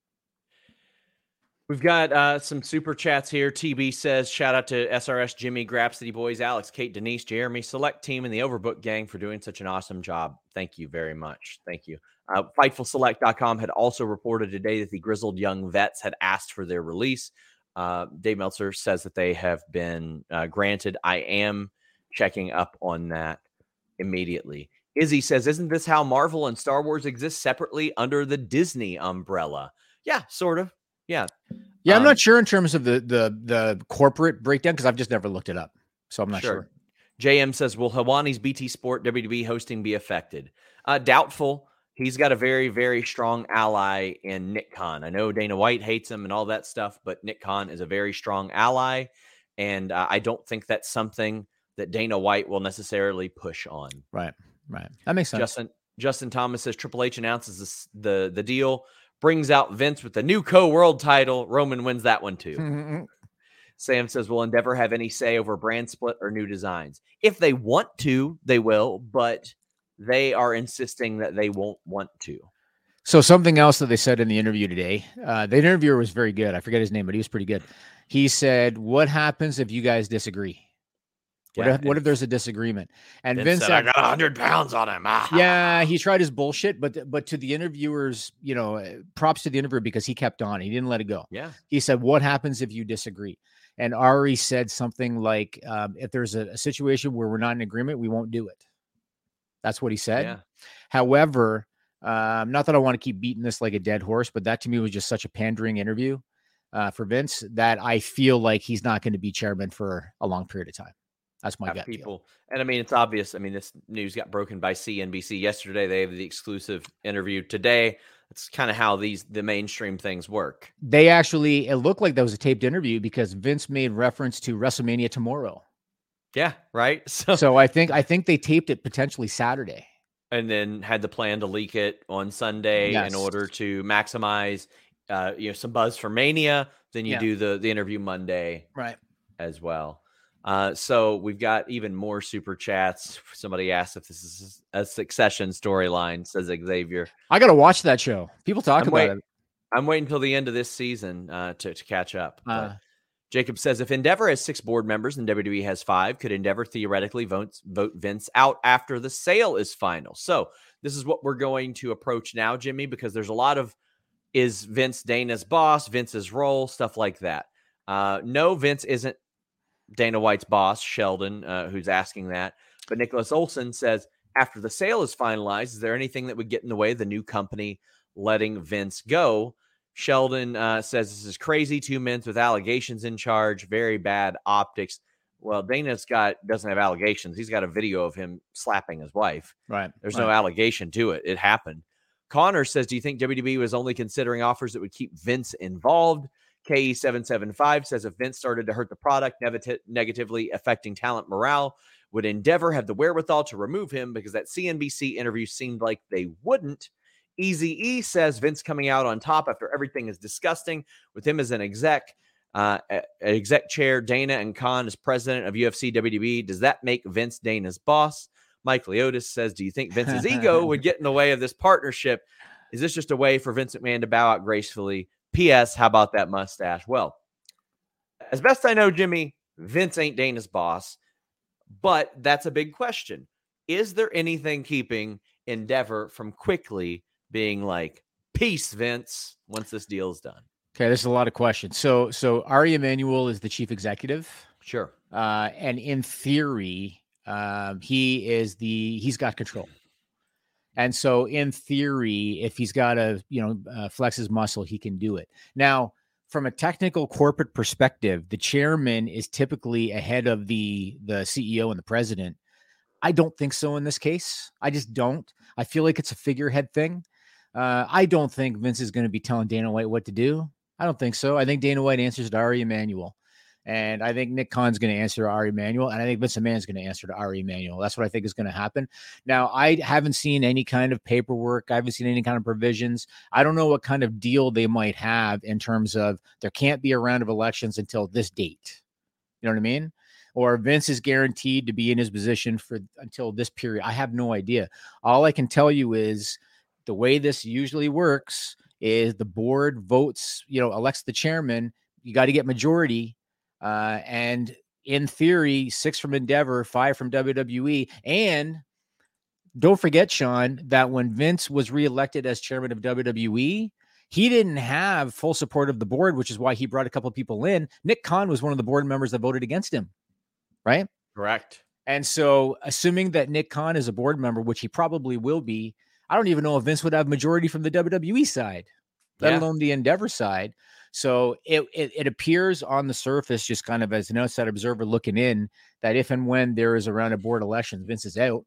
We've got uh, some super chats here. T B says, shout out to S R S, Jimmy, Grapsody Boys, Alex, Kate, Denise, Jeremy, Select Team, and the Overbook Gang for doing such an awesome job. Thank you very much. Thank you. Uh, Fightful Select dot com had also reported today that the Grizzled Young Vets had asked for their release. Uh, Dave Meltzer says that they have been uh, granted. I am checking up on that immediately. Izzy says, isn't this how Marvel and Star Wars exist separately under the Disney umbrella? Yeah, sort of. Yeah. Yeah, I'm um, not sure in terms of the the the corporate breakdown because I've just never looked it up. So I'm not sure. sure. J M says, will Hawani's B T Sport W W E hosting be affected? Uh, doubtful. He's got a very, very strong ally in Nick Khan. I know Dana White hates him and all that stuff, but Nick Khan is a very strong ally. And uh, I don't think that's something that Dana White will necessarily push on. Right, right. That makes sense. Justin, Justin Thomas says Triple H announces this, the, the deal, brings out Vince with the new co-world title. Roman wins that one too. Mm-hmm. Sam says, will Endeavor have any say over brand split or new designs? If they want to, they will, but they are insisting that they won't want to. So something else that they said in the interview today, uh, the interviewer was very good. I forget his name, but he was pretty good. He said, "What happens if you guys disagree? What, Yeah, if, what if there's a disagreement?" And Vince, Vince said, said, "I got a hundred pounds on him." Ah, yeah, he tried his bullshit, but but to the interviewers, you know, props to the interviewer because he kept on. He didn't let it go. Yeah. He said, "What happens if you disagree?" And Ari said something like, um, "If there's a, a situation where we're not in agreement, we won't do it." That's what he said. Yeah. However, um, not that I want to keep beating this like a dead horse, but that to me was just such a pandering interview uh, for Vince that I feel like he's not going to be chairman for a long period of time. That's my Yeah, gut people. feel. And I mean, it's obvious. I mean, this news got broken by C N B C yesterday. They have the exclusive interview today. It's kind of how these the mainstream things work. They actually, it looked like that was a taped interview because Vince made reference to WrestleMania tomorrow. Yeah, right. So, so I think I think they taped it potentially Saturday. And then had the plan to leak it on Sunday yes. in order to maximize, uh, you know, some buzz for Mania. Then you yeah. do the the interview Monday, right, as well. Uh, so we've got even more super chats. Somebody asked if this is a Succession storyline. Says Xavier. I got to watch that show. People talk I'm about wait, it. I'm waiting until the end of this season uh, to to catch up. Uh, but Jacob says, if Endeavor has six board members and W W E has five, could Endeavor theoretically vote, vote Vince out after the sale is final? So this is what we're going to approach now, Jimmy, because there's a lot of, is Vince Dana's boss, Vince's role, stuff like that. Uh, no, Vince isn't Dana White's boss, Sheldon, uh, who's asking that. But Nicholas Olson says, after the sale is finalized, is there anything that would get in the way of the new company letting Vince go? Sheldon uh, says this is crazy. Two men with allegations in charge. Very bad optics. Well, Dana's got doesn't have allegations. He's got a video of him slapping his wife. Right. There's right. no allegation to it. It happened. Connor says, do you think W W E was only considering offers that would keep Vince involved? K E seven seven five says, if Vince started to hurt the product, nev- negatively affecting talent morale, would Endeavor have the wherewithal to remove him? Because that C N B C interview seemed like they wouldn't. Easy E says Vince coming out on top after everything is disgusting with him as an exec, uh, exec chair, Dana and Khan as president of U F C W W E. Does that make Vince Dana's boss? Mike Leotis says, do you think Vince's ego would get in the way of this partnership? Is this just a way for Vince McMahon to bow out gracefully? P S. How about that mustache? Well, as best I know, Jimmy, Vince ain't Dana's boss, but that's a big question. Is there anything keeping Endeavor from quickly being like, peace, Vince, once this deal is done? Okay, there's a lot of questions. So, so Ari Emanuel is the chief executive. Sure. Uh, and in theory, um, he is the, he's got control. And so in theory, if he's got to, you know, uh, flex his muscle, he can do it. Now, from a technical corporate perspective, the chairman is typically ahead of the, the C E O and the president. I don't think so in this case. I just don't. I feel like it's a figurehead thing. Uh, I don't think Vince is going to be telling Dana White what to do. I don't think so. I think Dana White answers to Ari Emanuel. And I think Nick Khan's going to answer to Ari Emanuel. And I think Vince McMahon is going to answer to Ari Emanuel. That's what I think is going to happen. Now, I haven't seen any kind of paperwork. I haven't seen any kind of provisions. I don't know what kind of deal they might have in terms of there can't be a round of elections until this date. You know what I mean? Or Vince is guaranteed to be in his position for until this period. I have no idea. All I can tell you is the way this usually works is the board votes, you know, elects the chairman. You got to get majority. Uh, and in theory, six from Endeavor, five from W W E. And don't forget, Sean, that when Vince was reelected as chairman of W W E, he didn't have full support of the board, which is why he brought a couple of people in. Nick Khan was one of the board members that voted against him. Right? Correct. And so assuming that Nick Khan is a board member, which he probably will be, I don't even know if Vince would have majority from the W W E side, let Yeah. alone the Endeavor side. So it, it it appears on the surface, just kind of as an outside observer looking in, that if and when there is a round of board elections, Vince is out,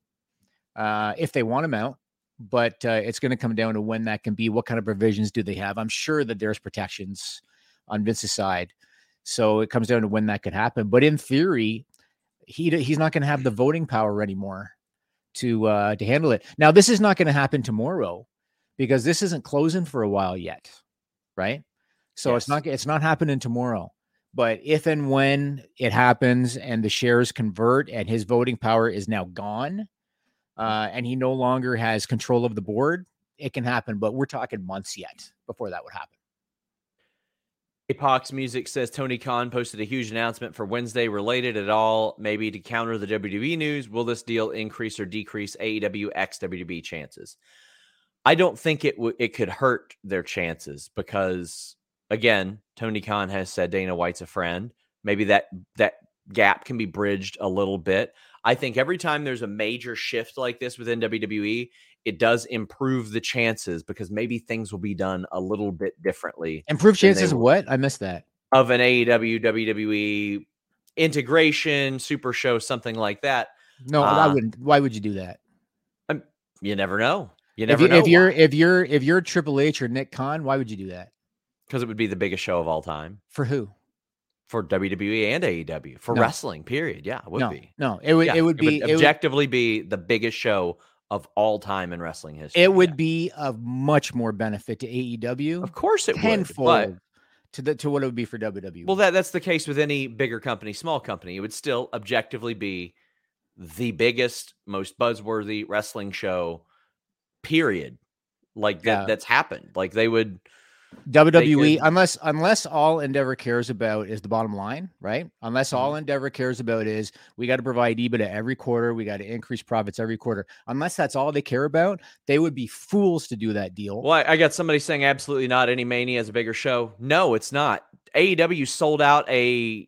uh, if they want him out. But uh, it's going to come down to when that can be. What kind of provisions do they have? I'm sure that there's protections on Vince's side. So it comes down to when that could happen. But in theory, he he's not going to have the voting power anymore to uh, to handle it. Now, this is not going to happen tomorrow because this isn't closing for a while yet, right? So Yes. it's not it's not happening tomorrow. But if and when it happens and the shares convert and his voting power is now gone, uh, and he no longer has control of the board, it can happen, but we're talking months yet before that would happen. Apox Music says Tony Khan posted a huge announcement for Wednesday related at all, maybe to counter the W W E news. Will this deal increase or decrease A E W x W W E chances? I don't think it w- it could hurt their chances because, again, Tony Khan has said Dana White's a friend. Maybe that that gap can be bridged a little bit. I think every time there's a major shift like this within W W E, it does improve the chances because maybe things will be done a little bit differently. Improve chances of what? I missed that. Of an A E W, W W E integration, super show, something like that. No, uh, why wouldn't? Why would you do that? Um, you never know. You never if, you, know if you're why. if you're if you're Triple H or Nick Khan, why would you do that? Because it would be the biggest show of all time. For who? For W W E and A E W. For No. wrestling, period. Yeah, it would no, be. No, it would Yeah, it would be would it objectively be the biggest show of all time in wrestling history. Would, it would yeah. be of much more benefit to A E W. Of course it tenfold would. But, to the to what it would be for W W E. well, that that's the case with any bigger company, small company. It would still objectively be the biggest, most buzzworthy wrestling show, period. Like that Yeah. that's happened. Like they would W W E, could- unless unless all Endeavor cares about is the bottom line, right? Unless all Endeavor cares about is we got to provide EBITDA every quarter, we got to increase profits every quarter. Unless that's all they care about, they would be fools to do that deal. Well, I, I got somebody saying absolutely not. Any Mania is a bigger show. No, it's not. A E W sold out a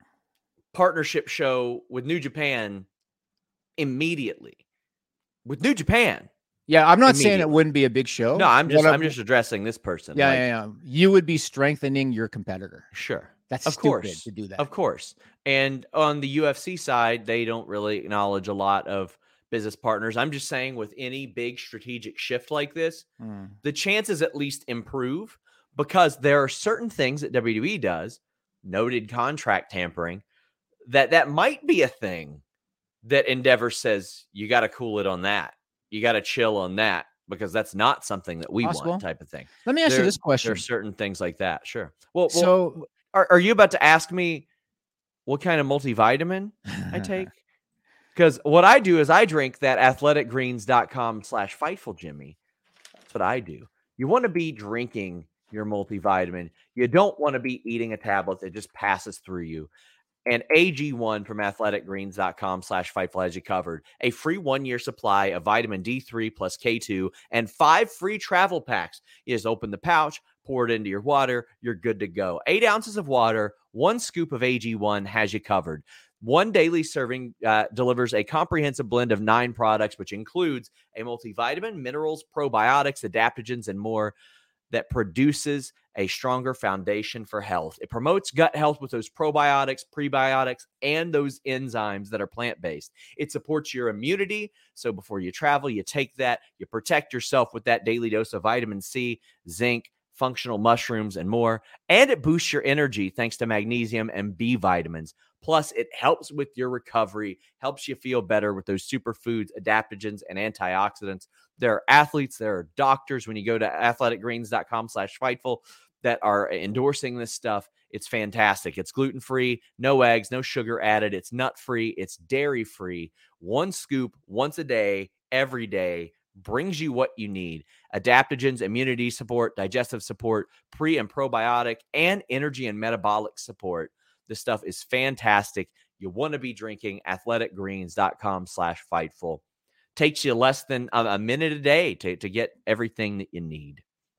partnership show with New Japan immediately. With New Japan. Yeah, I'm not saying it Immediately. wouldn't be a big show. No, I'm just What I'm just addressing this person. yeah, Like, yeah, yeah. You would be strengthening your competitor. Sure. That's Of stupid course. to do that. Of course. And on the U F C side, they don't really acknowledge a lot of business partners. I'm just saying with any big strategic shift like this, Mm. the chances at least improve because there are certain things that W W E does, noted contract tampering, that that might be a thing that Endeavor says you got to cool it on that. You got to chill on that because that's not something that we Possible. want type of thing. Let me ask There- you this question. There are certain things like that. Sure. Well, well So are, are you about to ask me what kind of multivitamin I take? Because what I do is I drink that athletic greens dot com slash Fightful, Jimmy. That's what I do. You want to be drinking your multivitamin. You don't want to be eating a tablet that just passes through you. And A G one from athletic greens dot com slash Fightful has you covered. A free one-year supply of vitamin D three plus K two and five free travel packs. You just open the pouch, pour it into your water, you're good to go. Eight ounces of water, one scoop of A G one has you covered. One daily serving uh, delivers a comprehensive blend of nine products, which includes a multivitamin, minerals, probiotics, adaptogens, and more that produces a stronger foundation for health. It promotes gut health with those probiotics, prebiotics, and those enzymes that are plant-based. It supports your immunity. So before you travel, you take that, you protect yourself with that daily dose of vitamin C, zinc, functional mushrooms, and more. And it boosts your energy thanks to magnesium and B vitamins. Plus, it helps with your recovery, helps you feel better with those superfoods, adaptogens, and antioxidants. There are athletes, there are doctors when you go to athletic greens dot com slash Fightful that are endorsing this stuff. It's fantastic. It's gluten-free, no eggs, no sugar added. It's nut-free, it's dairy-free. One scoop once a day, every day, brings you what you need. Adaptogens, immunity support, digestive support, pre and probiotic, and energy and metabolic support. This stuff is fantastic. You want to be drinking athletic greens dot com slash Fightful. Takes you less than a, a minute a day to, to get everything that you need.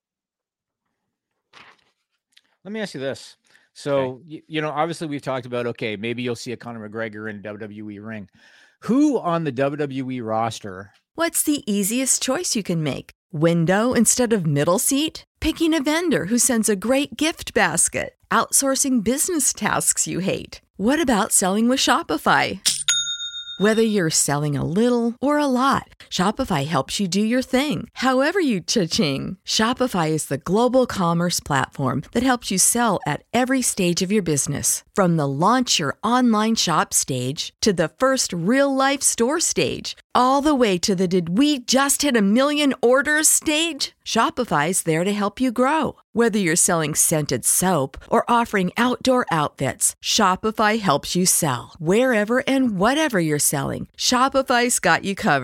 let me ask you this. So, okay. you, you know, obviously we've talked about, okay, maybe you'll see a Conor McGregor in a W W E ring. Who on the W W E roster? What's the easiest choice you can make? Window instead of middle seat? Picking a vendor who sends a great gift basket? Outsourcing business tasks you hate? What about selling with Shopify? Whether you're selling a little or a lot, Shopify helps you do your thing, however you cha-ching. Shopify is the global commerce platform that helps you sell at every stage of your business. From the launch your online shop stage to the first real-life store stage, all the way to the did we just hit a million orders stage. Shopify's there to help you grow. Whether you're selling scented soap or offering outdoor outfits, Shopify helps you sell. Wherever and whatever you're selling, Shopify's got you covered.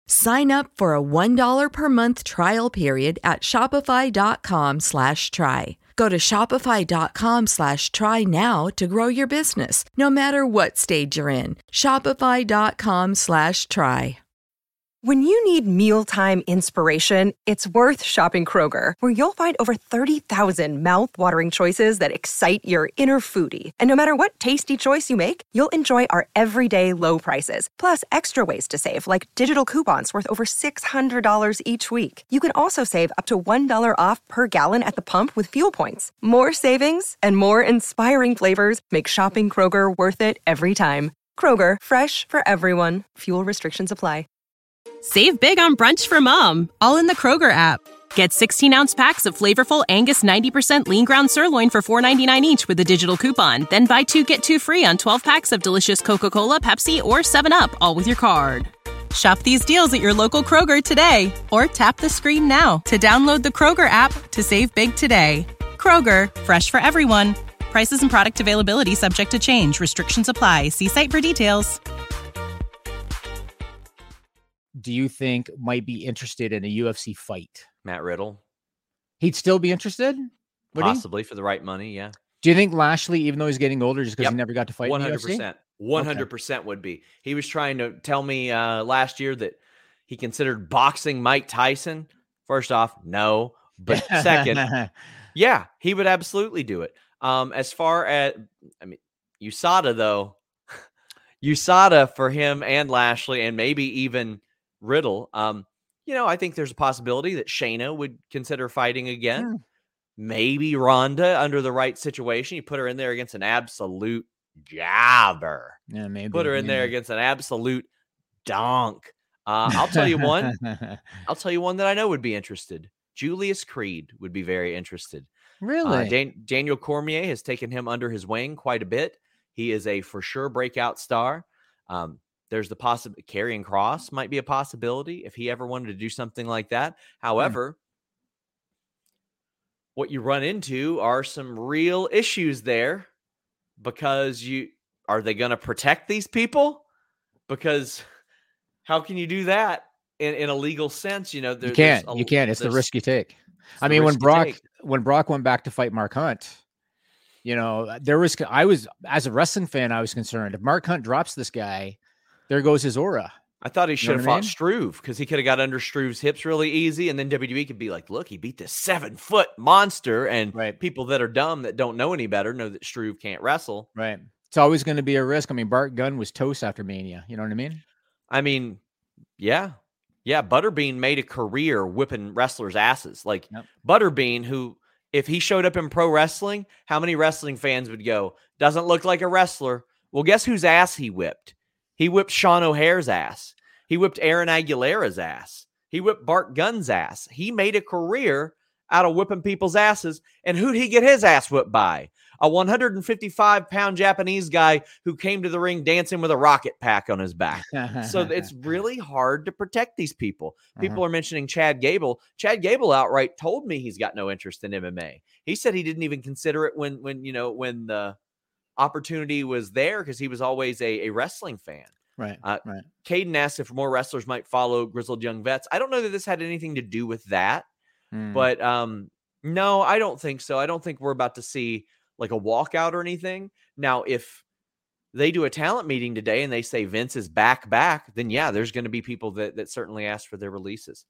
Sign up for a one dollar per month trial period at shopify.com slash try. Go to shopify.com slash try now to grow your business, no matter what stage you're in. Shopify.com slash try. When you need mealtime inspiration, it's worth shopping Kroger, where you'll find over thirty thousand mouth-watering choices that excite your inner foodie. And no matter what tasty choice you make, you'll enjoy our everyday low prices, plus extra ways to save, like digital coupons worth over six hundred dollars each week. You can also save up to one dollar off per gallon at the pump with fuel points. More savings and more inspiring flavors make shopping Kroger worth it every time. Kroger, fresh for everyone. Fuel restrictions apply. Save big on brunch for mom, all in the Kroger app. Get sixteen-ounce packs of flavorful Angus ninety percent lean ground sirloin for four ninety-nine each with a digital coupon. Then buy two, get two free on twelve packs of delicious Coca-Cola, Pepsi, or seven up, all with your card. Shop these deals at your local Kroger today, or tap the screen now to download the Kroger app to save big today. Kroger, fresh for everyone. Prices and product availability subject to change. Restrictions apply. See site for details. Do you think might be interested in a U F C fight? Matt Riddle. He'd still be interested? Would Possibly he? for the right money, yeah. Do you think Lashley, even though he's getting older, just because Yep. he never got to fight one in hundred the U F C? percent. one hundred percent would be. He was trying to tell me uh, last year that he considered boxing Mike Tyson. First off, no. But second, yeah, he would absolutely do it. Um, as far as, I mean, U S A D A, though, U S A D A for him and Lashley and maybe even Riddle, um, you know, I think there's a possibility that Shayna would consider fighting again. Hmm. Maybe Ronda under the right situation. You put her in there against an absolute jobber. Yeah, maybe. Put her in maybe. there against an absolute donk. Uh, I'll tell you one. I'll tell you one that I know would be interested. Julius Creed would be very interested. Really? Uh, Dan- Daniel Cormier has taken him under his wing quite a bit. He is a for sure breakout star. Um, There's the possibility Karrion Kross might be a possibility if he ever wanted to do something like that. However, hmm. what you run into are some real issues there because you are they going to protect these people? Because how can you do that in, in a legal sense? You know, there, you can't. A, you can't. It's the risk you take. I mean, when Brock take. when Brock went back to fight Mark Hunt, you know, there was I was as a wrestling fan, I was concerned if Mark Hunt drops this guy. There goes his aura. I thought he should have you know fought I mean? Struve because he could have got under Struve's hips really easy. And then W W E could be like, look, he beat this seven foot monster. And right. people that are dumb that don't know any better know that Struve can't wrestle. Right. It's always going to be a risk. I mean, Bart Gunn was toast after Mania. You know what I mean? I mean, yeah. Yeah. Butterbean made a career whipping wrestlers' asses. Like yep. Butterbean, who, if he showed up in pro wrestling, how many wrestling fans would go, doesn't look like a wrestler? Well, guess whose ass he whipped? He whipped Sean O'Hare's ass. He whipped Aaron Aguilera's ass. He whipped Bart Gunn's ass. He made a career out of whipping people's asses. And who'd he get his ass whipped by? A one hundred fifty-five pound Japanese guy who came to the ring dancing with a rocket pack on his back. So it's really hard to protect these people. People uh-huh. are mentioning Chad Gable. Chad Gable outright told me he's got no interest in M M A. He said he didn't even consider it when, when you know, when the opportunity was there because he was always a, a wrestling fan. Right, uh, right. Caden asked if more wrestlers might follow Grizzled Young Vets. I don't know that this had anything to do with that, mm. but um, no, I don't think so. I don't think we're about to see like a walkout or anything. Now, if they do a talent meeting today and they say Vince is back, back, then yeah, there's going to be people that that certainly ask for their releases.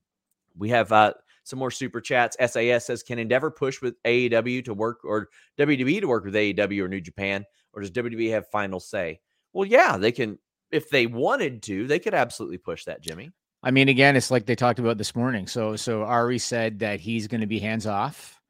We have uh, some more super chats. S A S says, can Endeavor push with A E W to work or W W E to work with A E W or New Japan, or does W W E have final say? Well, yeah, they can. If they wanted to, they could absolutely push that, Jimmy. I mean, again, it's like they talked about this morning. So, so Ari said that he's going to be hands off,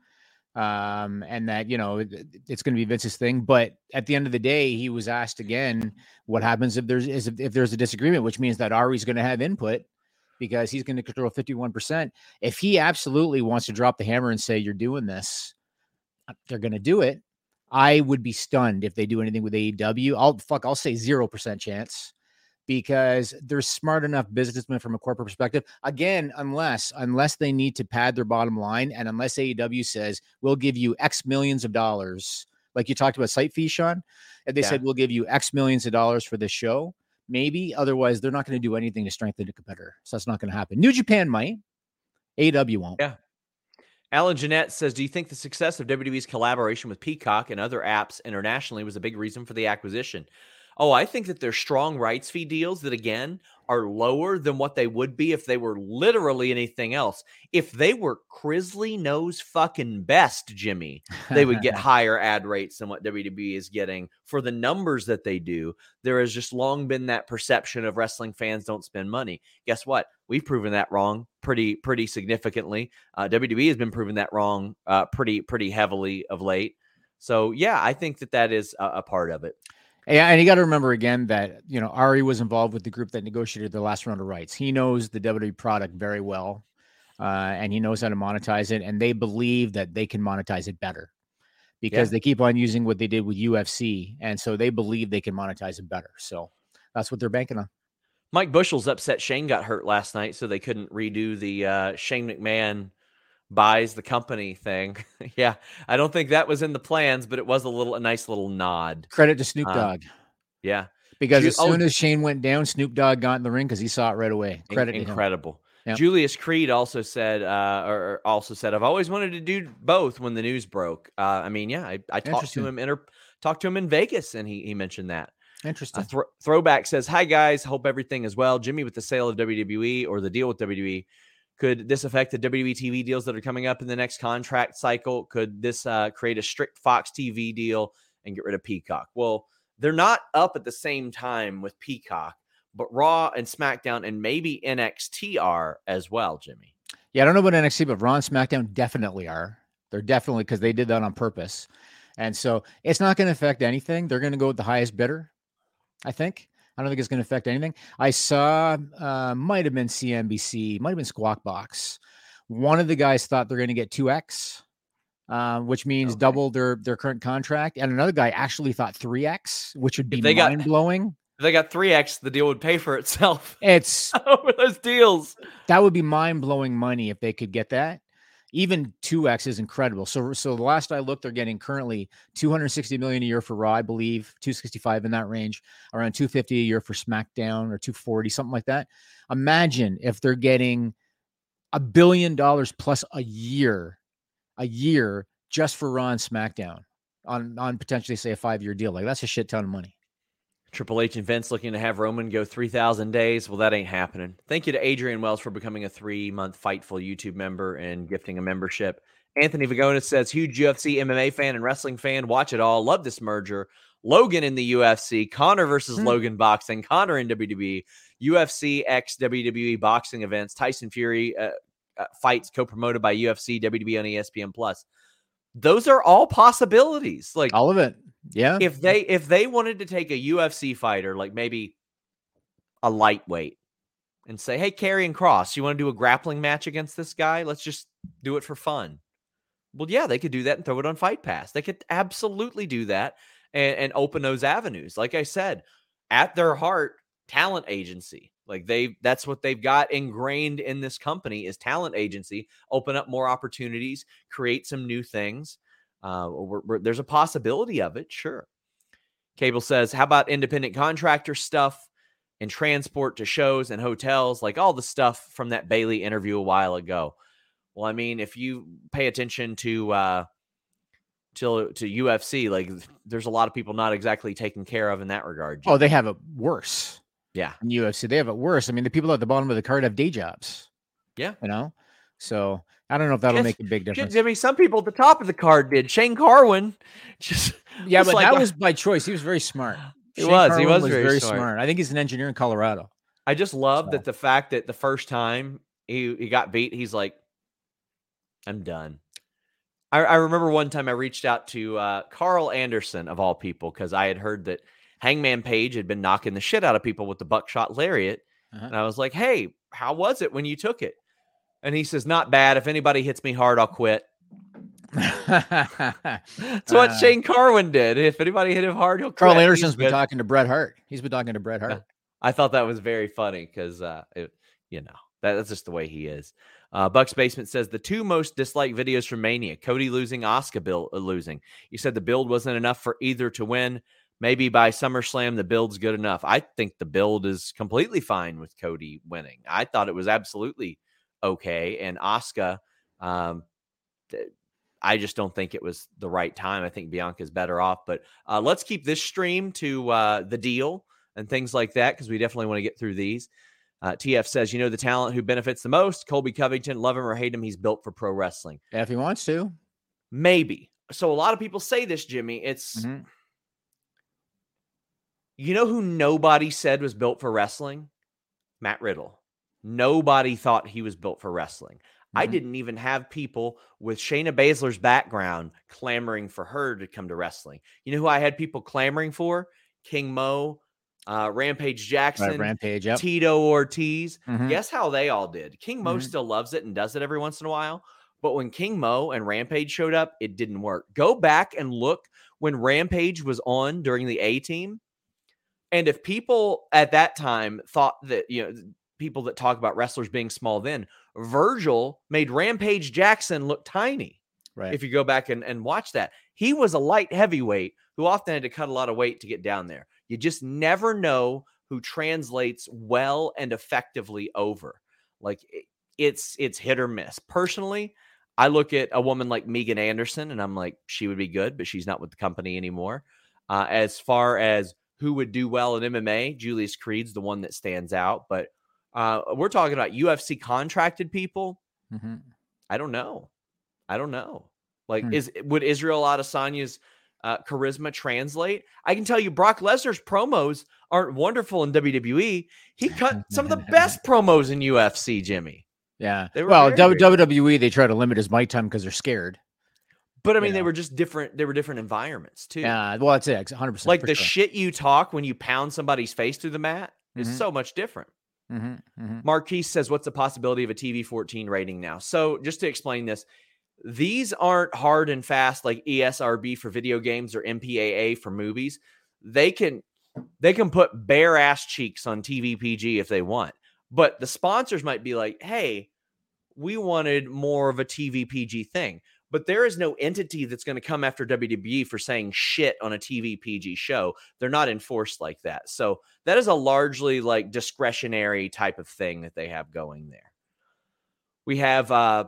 um, and that, you know, it, it's going to be Vince's thing. But at the end of the day, he was asked again, what happens if there's is if, if there's a disagreement, which means that Ari's going to have input because he's going to control fifty-one percent. If he absolutely wants to drop the hammer and say, you're doing this, they're going to do it. I would be stunned if they do anything with A E W. I'll fuck, I'll say zero percent chance because they're smart enough businessmen from a corporate perspective. Again, unless, unless they need to pad their bottom line and unless A E W says, we'll give you X millions of dollars, like you talked about site fees, Sean, and they yeah. said, we'll give you X millions of dollars for this show. maybe. Otherwise, they're not going to do anything to strengthen the competitor. So that's not going to happen. New Japan might. A E W won't. Yeah. Alan Jeanette says, do you think the success of W W E's collaboration with Peacock and other apps internationally was a big reason for the acquisition? Oh, I think that there's strong rights fee deals that, again, are lower than what they would be if they were literally anything else. If they were Crisley knows fucking best, Jimmy, they would get higher ad rates than what W W E is getting for the numbers that they do. There has just long been that perception of wrestling fans don't spend money. Guess what? We've proven that wrong pretty, pretty significantly. Uh, W W E has been proving that wrong uh, pretty, pretty heavily of late. So, yeah, I think that that is a, a part of it. Yeah, and you got to remember again that, you know, Ari was involved with the group that negotiated the last round of rights. He knows the W W E product very well, uh, and he knows how to monetize it, and they believe that they can monetize it better because yeah. they keep on using what they did with U F C, and so they believe they can monetize it better. So that's what they're banking on. Mike Bushell's upset Shane got hurt last night, so they couldn't redo the uh, Shane McMahon buys the company thing. Yeah, I don't think that was in the plans, but it was a little a nice little nod. Credit to Snoop Dogg. Uh, yeah, because Ju- as soon oh, as Shane went down, Snoop Dogg got in the ring because he saw it right away. Credit in- to incredible. Him. Yep. Julius Creed also said, uh, or, or also said, I've always wanted to do both. When the news broke, uh, I mean, yeah, I, I talked to him in talked to him in Vegas, and he he mentioned that. Interesting. Uh, th- Throwback says, hi guys, hope everything is well. Jimmy, with the sale of W W E or the deal with W W E, could this affect the W W E T V deals that are coming up in the next contract cycle? Could this uh, create a strict Fox T V deal and get rid of Peacock? Well, they're not up at the same time with Peacock, but Raw and SmackDown and maybe N X T are as well, Jimmy. Yeah, I don't know about N X T, but Raw and SmackDown definitely are. They're definitely, because they did that on purpose. And so it's not going to affect anything. They're going to go with the highest bidder, I think. I don't think it's going to affect anything. I saw, uh, might have been C N B C, might have been Squawk Box. One of the guys thought they're going to get two X, uh, which means okay. double their, their current contract. And another guy actually thought three X, which would be mind blowing. If they got three X, the deal would pay for itself. It's over those deals. That would be mind blowing money if they could get that. Even two X is incredible. So, so the last I looked, they're getting currently two hundred sixty million a year for Raw, I believe, two sixty-five in that range, around two fifty a year for SmackDown, or two forty, something like that. Imagine if they're getting a billion dollars plus a year, a year just for Raw and SmackDown on, on potentially say a five-year deal. Like, that's a shit ton of money. Triple H and Vince looking to have Roman go three thousand days. Well, that ain't happening. Thank you to Adrian Wells for becoming a three-month Fightful YouTube member and gifting a membership. Anthony Vagonis says, huge U F C M M A fan and wrestling fan. Watch it all. Love this merger. Logan in the U F C. Connor versus hmm. Logan boxing. Connor in W W E. U F C X W W E boxing events. Tyson Fury uh, uh, fights co-promoted by U F C, W W E on E S P N Plus. Those are all possibilities. Like all of it. Yeah. If they if they wanted to take a U F C fighter, like maybe a lightweight, and say, hey, Karrion Kross, you want to do a grappling match against this guy? Let's just do it for fun. Well, yeah, they could do that and throw it on Fight Pass. They could absolutely do that and, and open those avenues. Like I said, at their heart, talent agency. Like they that's what they've got ingrained in this company is talent agency. Open up more opportunities, create some new things. Uh, we're, we're, there's a possibility of it, sure. Cable says, how about independent contractor stuff and transport to shows and hotels, like all the stuff from that Bailey interview a while ago? Well, I mean, if you pay attention to uh, to, to U F C, like there's a lot of people not exactly taken care of in that regard. Oh, they have it worse. Yeah. In U F C, they have it worse. I mean, the people at the bottom of the card have day jobs. Yeah. You know? So I don't know if that'll just, make a big difference. I mean, some people at the top of the card did. Shane Carwin just yeah, but like, that was by choice. He was very smart. He Shane was. Carwin he was, was very, very smart. smart. I think he's an engineer in Colorado. I just love so. that the fact that the first time he, he got beat, he's like, I'm done. I, I remember one time I reached out to uh, Carl Anderson, of all people, because I had heard that Hangman Page had been knocking the shit out of people with the buckshot lariat. Uh-huh. And I was like, hey, how was it when you took it? And he says, not bad. If anybody hits me hard, I'll quit. That's what uh, Shane Carwin did. If anybody hit him hard, he'll quit. Carl Anderson's been talking to Bret Hart. He's been talking to Bret Hart. I thought that was very funny because, uh, it, you know, that, that's just the way he is. Uh, Buck's Basement says the two most disliked videos from Mania, Cody losing, Asuka build, uh, losing. You said the build wasn't enough for either to win. maybe by SummerSlam, the build's good enough. I think the build is completely fine with Cody winning. I thought it was absolutely okay. And Asuka, um, th- I just don't think it was the right time. I think Bianca's better off. But uh, let's keep this stream to uh, the deal and things like that, because we definitely want to get through these. Uh, T F says, you know, the talent who benefits the most, Colby Covington, love him or hate him, he's built for pro wrestling. Yeah, if he wants to. Maybe. So a lot of people say this, Jimmy. It's, mm-hmm. you know who nobody said was built for wrestling? Matt Riddle. Nobody thought he was built for wrestling. Mm-hmm. I didn't even have people with Shayna Baszler's background clamoring for her to come to wrestling. You know who I had people clamoring for? King Mo, uh, Rampage Jackson, right, Rampage, yep. Tito Ortiz. Mm-hmm. Guess how they all did? King Mo mm-hmm. still loves it and does it every once in a while. But when King Mo and Rampage showed up, it didn't work. Go back and look when Rampage was on during the A-Team. And if people at that time thought that, you know, people that talk about wrestlers being small then, Virgil made Rampage Jackson look tiny. Right. If you go back and, and watch that, he was a light heavyweight who often had to cut a lot of weight to get down there. You just never know who translates well and effectively over. Like it's, it's hit or miss. Personally, I look at a woman like Megan Anderson and I'm like, she would be good, but she's not with the company anymore. Uh, as far as who would do well in M M A, Julius Creed's the one that stands out. But uh, we're talking about U F C contracted people. Mm-hmm. I don't know. I don't know. Like, hmm. is would Israel Adesanya's uh, charisma translate? I can tell you Brock Lesnar's promos aren't wonderful in W W E. He cut some of the best promos in U F C, Jimmy. Yeah. They were well, very, W W E, they try to limit his mic time because they're scared. But I mean, you they know. were just different. They were different environments too. Yeah. Well, that's it. one hundred percent. Like the sure. shit you talk when you pound somebody's face through the mat is Mhm. so much different. Mm-hmm, mm-hmm. Marquise says, what's the possibility of a T V fourteen rating now? So just to explain this, these aren't hard and fast like E S R B for video games or M P A A for movies. They can, they can put bare ass cheeks on T V P G if they want, but the sponsors might be like, hey, we wanted more of a T V P G thing. But there is no entity that's going to come after W W E for saying shit on a T V P G show. They're not enforced like that. So that is a largely like discretionary type of thing that they have going there. We have uh,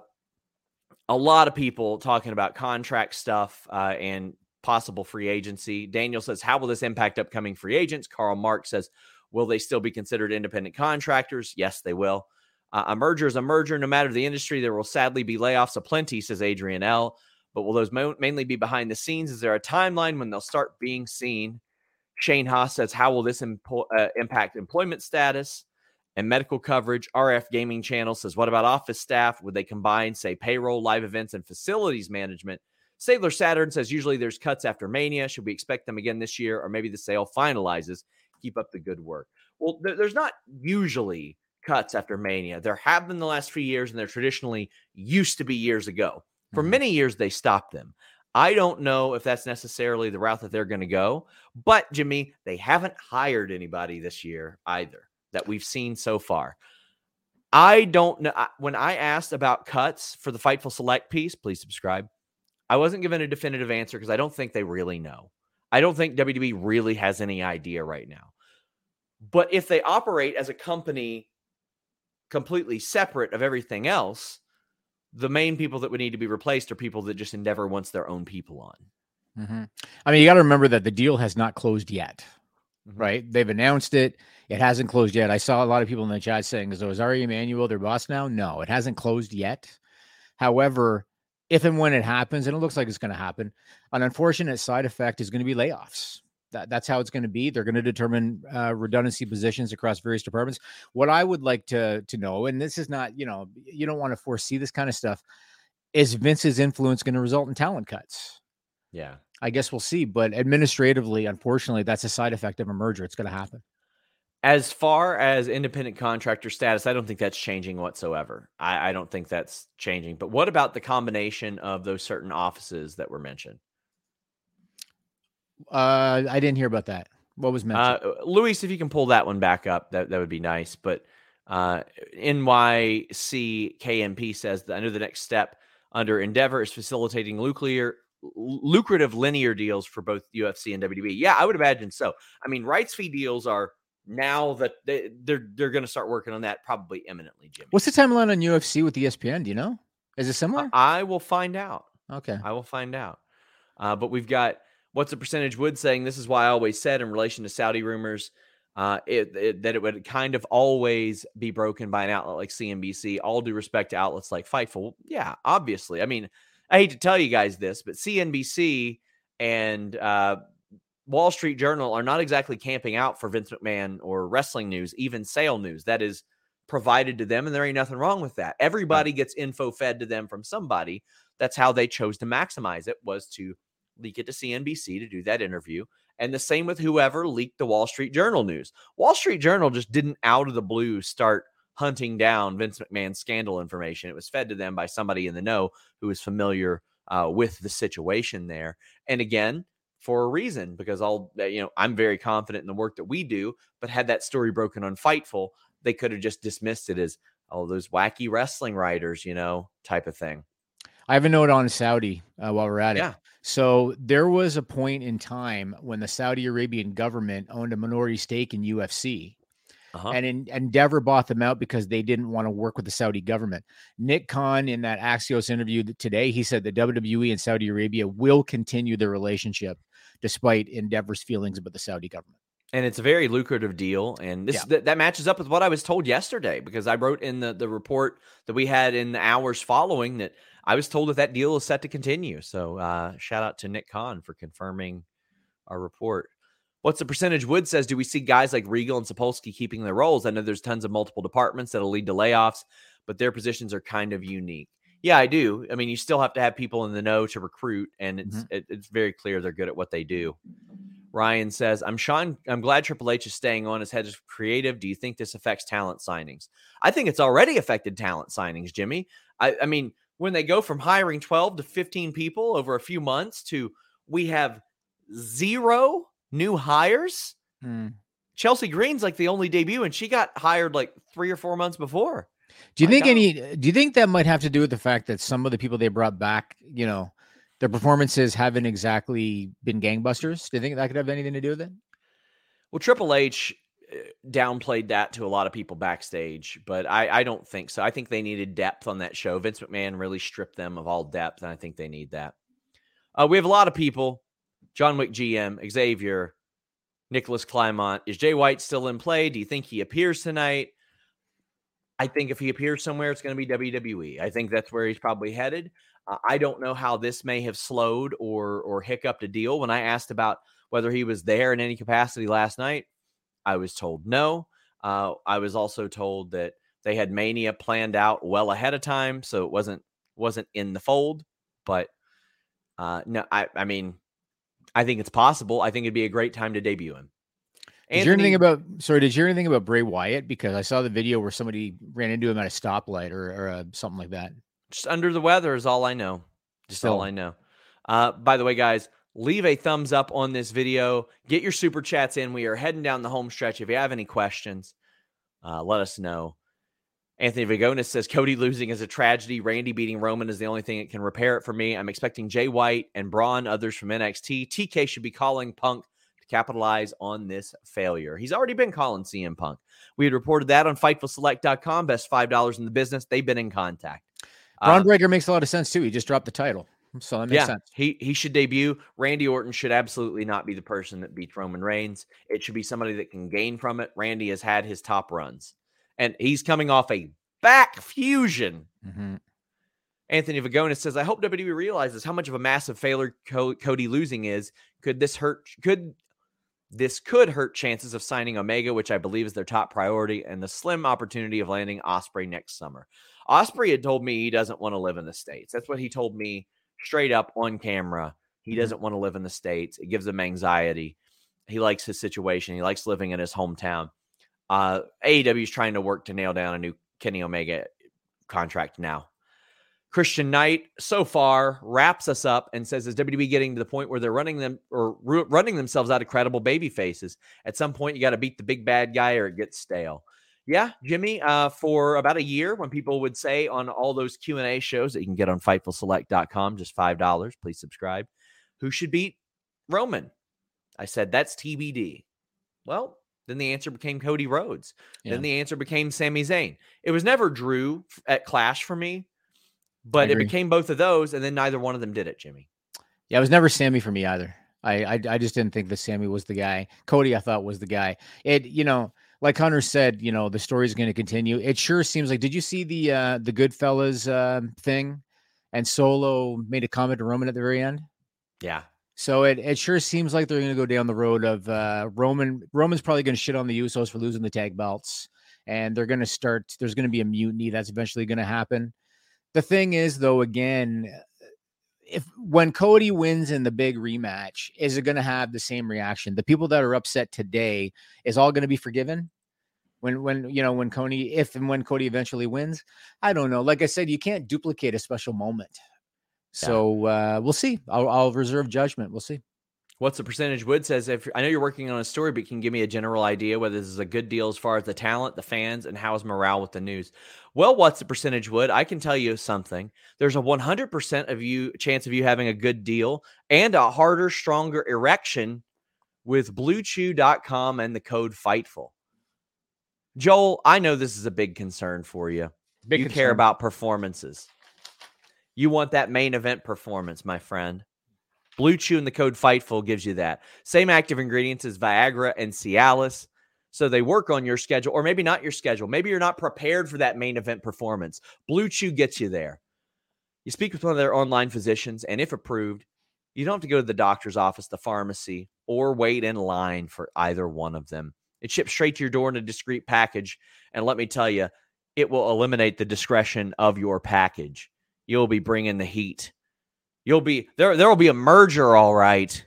a lot of people talking about contract stuff uh, and possible free agency. Daniel says, how will this impact upcoming free agents? Karl Marx says, will they still be considered independent contractors? Yes, they will. Uh, a merger is a merger. No matter the industry, there will sadly be layoffs aplenty, says Adrian L. But will those mo- mainly be behind the scenes? Is there a timeline when they'll start being seen? Shane Haas says, how will this impo- uh, impact employment status and medical coverage? R F Gaming Channel says, what about office staff? Would they combine, say, payroll, live events, and facilities management? Sailor Saturn says, usually there's cuts after Mania. Should we expect them again this year? Or maybe the sale finalizes. Keep up the good work. Well, there- there's not usually cuts after Mania. There have been the last few years, and they're traditionally used to be years ago. For Mhm. many years, they stopped them. I don't know if that's necessarily the route that they're going to go, but Jimmy, they haven't hired anybody this year either that we've seen so far. I don't know. When I asked about cuts for the Fightful Select piece, please subscribe, I wasn't given a definitive answer because I don't think they really know. I don't think W W E really has any idea right now. But if they operate as a company completely separate of everything else, the main people that would need to be replaced are people that just Endeavor wants their own people on. Mm-hmm. I mean, you got to remember that the deal has not closed yet, Mhm. right? They've announced it. It hasn't closed yet. I saw a lot of people in the chat saying, is Ari Emanuel their boss now? No, it hasn't closed yet. However, if and when it happens, and it looks like it's going to happen, an unfortunate side effect is going to be layoffs. That, that's how it's going to be. They're going to determine uh, redundancy positions across various departments. What I would like to to know, and this is not, you know, you don't want to foresee this kind of stuff, is Vince's influence going to result in talent cuts? Yeah. I guess we'll see. But administratively, unfortunately, that's a side effect of a merger. It's going to happen. As far as independent contractor status, I don't think that's changing whatsoever. I, I don't think that's changing. But what about the combination of those certain offices that were mentioned? Uh, I didn't hear about that. What was mentioned? Uh, Luis, if you can pull that one back up, that, that would be nice. But uh, N Y C K M P says that I know the next step under Endeavor is facilitating nuclear lucrative linear deals for both U F C and W W E? Yeah, I would imagine so. I mean, rights fee deals are now that they, they're they're going to start working on that probably imminently, Jimmy. What's the timeline on U F C with E S P N? Do you know? Is it similar? I, I will find out. Okay. I will find out. Uh, but we've got What's the Percentage Wood saying, this is why I always said in relation to Saudi rumors, uh, it, it, that it would kind of always be broken by an outlet like C N B C, all due respect to outlets like Fightful. Yeah, obviously. I mean, I hate to tell you guys this, but C N B C and uh, Wall Street Journal are not exactly camping out for Vince McMahon or wrestling news, even sale news. That is provided to them, and there ain't nothing wrong with that. Everybody gets info fed to them from somebody. That's how they chose to maximize it, was to leak it to C N B C to do that interview. And the same with whoever leaked the Wall Street Journal news. Wall Street Journal just didn't out of the blue start hunting down Vince McMahon's scandal information. It was fed to them by somebody in the know who was familiar uh, with the situation there. And again, for a reason, because I'll, you know, I'm very confident in the work that we do, but had that story broken on Fightful, they could have just dismissed it as, oh, those wacky wrestling writers, you know, type of thing. I have a note on Saudi uh, while we're at it. Yeah. So there was a point in time when the Saudi Arabian government owned a minority stake in U F C. Uh-huh. And in, Endeavor bought them out because they didn't want to work with the Saudi government. Nick Khan, in that Axios interview today, he said that W W E and Saudi Arabia will continue their relationship despite Endeavor's feelings about the Saudi government. And it's a very lucrative deal. And this Yeah. th- that matches up with what I was told yesterday, because I wrote in the, the report that we had in the hours following that I was told that that deal is set to continue. So uh, shout out to Nick Khan for confirming our report. What's the Percentage Wood says, do we see guys like Regal and Sapolsky keeping their roles? I know there's tons of multiple departments that'll lead to layoffs, but their positions are kind of unique. Yeah, I do. I mean, you still have to have people in the know to recruit, and it's mm-hmm. it, it's very clear they're good at what they do. Ryan says, I'm Sean. I'm glad Triple H is staying on as head of creative. Do you think this affects talent signings? I think it's already affected talent signings, Jimmy. I, I mean, when they go from hiring twelve to fifteen people over a few months to we have zero new hires. Mm. Chelsea Green's like the only debut, and she got hired like three or four months before. Do you My think God. any, do you think that might have to do with the fact that some of the people they brought back, you know, their performances haven't exactly been gangbusters? Do you think that could have anything to do with it? Well, Triple H downplayed that to a lot of people backstage, but I, I don't think so. I think they needed depth on that show. Vince McMahon really stripped them of all depth, and I think they need that. Uh, we have a lot of people. John Wick G M, Xavier, Nicholas Klymont. Is Jay White still in play? Do you think he appears tonight? I think if he appears somewhere, it's going to be W W E. I think that's where he's probably headed. Uh, I don't know how this may have slowed or or hiccuped a deal. When I asked about whether he was there in any capacity last night, I was told no. Uh, I was also told that they had Mania planned out well ahead of time, so it wasn't wasn't in the fold. But uh, no, I, I mean, I think it's possible. I think it'd be a great time to debut him. Did you hear anything about, sorry, did you hear anything about Bray Wyatt? Because I saw the video where somebody ran into him at a stoplight or, or uh, something like that. Just under the weather is all I know. Just Still. all I know. Uh, by the way, guys, leave a thumbs up on this video. Get your super chats in. We are heading down the home stretch. If you have any questions, uh, let us know. Anthony Vagonis says, Cody losing is a tragedy. Randy beating Roman is the only thing that can repair it for me. I'm expecting Jay White and Braun, others from N X T. T K should be calling Punk to capitalize on this failure. He's already been calling C M Punk. We had reported that on Fightful Select dot com. Best five dollars in the business. They've been in contact. Braun Uh, Breaker makes a lot of sense, too. He just dropped the title. So that makes yeah, sense. he he should debut. Randy Orton should absolutely not be the person that beats Roman Reigns. It should be somebody that can gain from it. Randy has had his top runs, and he's coming off a back fusion. Mm-hmm. Anthony Vagonis says, I hope W W E realizes how much of a massive failure Co- Cody losing is. Could this hurt? Could this could hurt chances of signing Omega, which I believe is their top priority, and the slim opportunity of landing Ospreay next summer. Ospreay had told me he doesn't want to live in the States. That's what he told me straight up on camera. He Mm-hmm. doesn't want to live in the States. It gives him anxiety. He likes his situation. He likes living in his hometown. Uh, A E W is trying to work to nail down a new Kenny Omega contract now. Christian Knight so far wraps us up and says, is W W E getting to the point where they're running them or ru- running themselves out of credible baby faces? At some point, you got to beat the big bad guy or it gets stale. Yeah, Jimmy, uh, for about a year when people would say on all those Q and A shows that you can get on Fightful Select dot com, just five dollars, please subscribe, who should beat Roman? I said, that's T B D. Well, then the answer became Cody Rhodes. Yeah. Then the answer became Sami Zayn. It was never Drew at Clash for me, but it became both of those, and then neither one of them did it, Jimmy. Yeah, it was never Sami for me either. I, I I just didn't think that Sami was the guy. Cody, I thought, was the guy. It, you know, like Hunter said, you know, the story is going to continue. It sure seems like. Did you see the uh, the Goodfellas uh, thing? And Solo made a comment to Roman at the very end. Yeah. So it it sure seems like they're going to go down the road of uh, Roman. Roman's probably going to shit on the Usos for losing the tag belts, and they're going to start. There's going to be a mutiny that's eventually going to happen. The thing is, though, again, if when Cody wins in the big rematch, is it going to have the same reaction? The people that are upset today is all going to be forgiven when, when, you know, when Cody, if and when Cody eventually wins. I don't know. Like I said, you can't duplicate a special moment. So uh, we'll see. I'll, I'll reserve judgment. We'll see. What's the percentage? Wood says, if I know you're working on a story, but can you give me a general idea whether this is a good deal as far as the talent, the fans, and how's morale with the news? Well, what's the percentage, Wood? I can tell you something. There's a one hundred percent of you chance of you having a good deal and a harder, stronger erection with blue chew dot com and the code FIGHTFUL. Joel, I know this is a big concern for you. Big you concern. Care about performances. You want that main event performance, my friend. Blue Chew and the code FIGHTFUL gives you that. Same active ingredients as Viagra and Cialis. So they work on your schedule, or maybe not your schedule. Maybe you're not prepared for that main event performance. Blue Chew gets you there. You speak with one of their online physicians, and if approved, you don't have to go to the doctor's office, the pharmacy, or wait in line for either one of them. It ships straight to your door in a discreet package. And let me tell you, it will eliminate the discretion of your package. You'll be bringing the heat. You'll be there. There will be a merger, all right.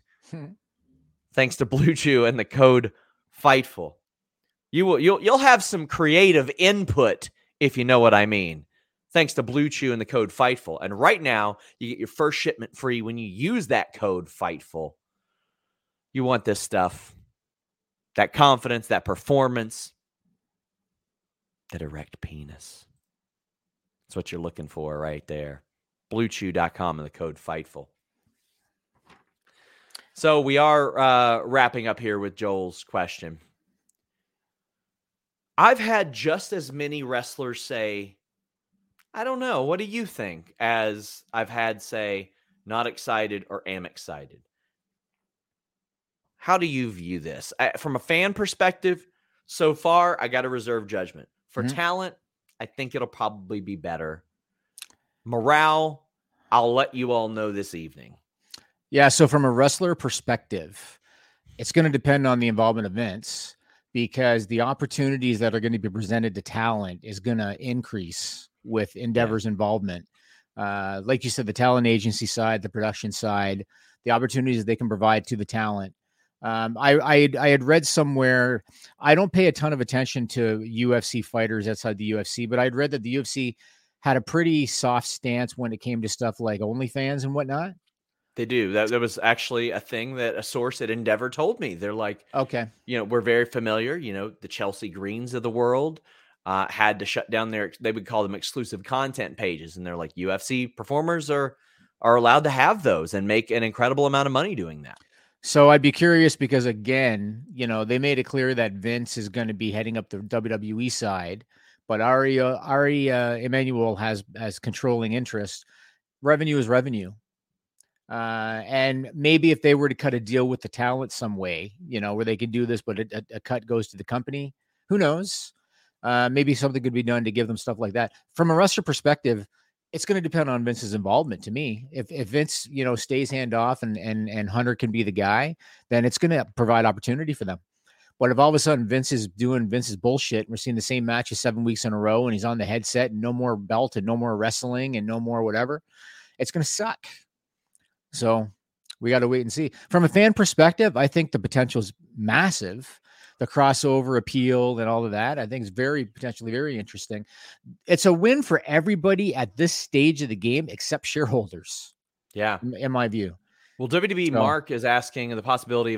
Thanks to Blue Chew and the code FIGHTFUL. You will. You'll. You'll have some creative input, if you know what I mean. Thanks to Blue Chew and the code FIGHTFUL. And right now, you get your first shipment free when you use that code FIGHTFUL. You want this stuff, that confidence, that performance, that erect penis. That's what you're looking for right there. blue chew dot com and the code FIGHTFUL. So we are uh, wrapping up here with Joel's question. I've had just as many wrestlers say, I don't know, what do you think? As I've had say, not excited or am excited. How do you view this? I, from a fan perspective, so far, I got to reserve judgment. For mm-hmm. talent, I think it'll probably be better. Morale, I'll let you all know this evening. Yeah, so from a wrestler perspective, it's going to depend on the involvement of Vince, because the opportunities that are going to be presented to talent is going to increase with Endeavor's yeah. involvement. Uh, like you said, the talent agency side, the production side, the opportunities they can provide to the talent. Um, I, I, I had read somewhere, I don't pay a ton of attention to U F C fighters outside the U F C, but I'd read that the U F C had a pretty soft stance when it came to stuff like OnlyFans and whatnot. They do. That, that was actually a thing that a source at Endeavor told me. They're like, okay, you know, we're very familiar. You know, the Chelsea Greens of the world uh, had to shut down their, they would call them exclusive content pages. And they're like, U F C performers are, are allowed to have those and make an incredible amount of money doing that. So I'd be curious because, again, you know, they made it clear that Vince is going to be heading up the W W E side, but Ari, uh, Ari uh, Emanuel has, has controlling interest. Revenue is revenue. Uh, and maybe if they were to cut a deal with the talent some way, you know, where they can do this, but a, a cut goes to the company, who knows? Uh, maybe something could be done to give them stuff like that. From a wrestler perspective, it's going to depend on Vince's involvement to me. If if Vince, you know, stays hand off and and and Hunter can be the guy, then it's going to provide opportunity for them. But if all of a sudden Vince is doing Vince's bullshit and we're seeing the same matches seven weeks in a row and he's on the headset and no more belt and no more wrestling and no more whatever, it's going to suck. So we got to wait and see. From a fan perspective, I think the potential is massive. The crossover appeal and all of that, I think is very potentially very interesting. It's a win for everybody at this stage of the game, except shareholders. Yeah. In, in my view. Well, W W E so, Mark is asking the possibility of a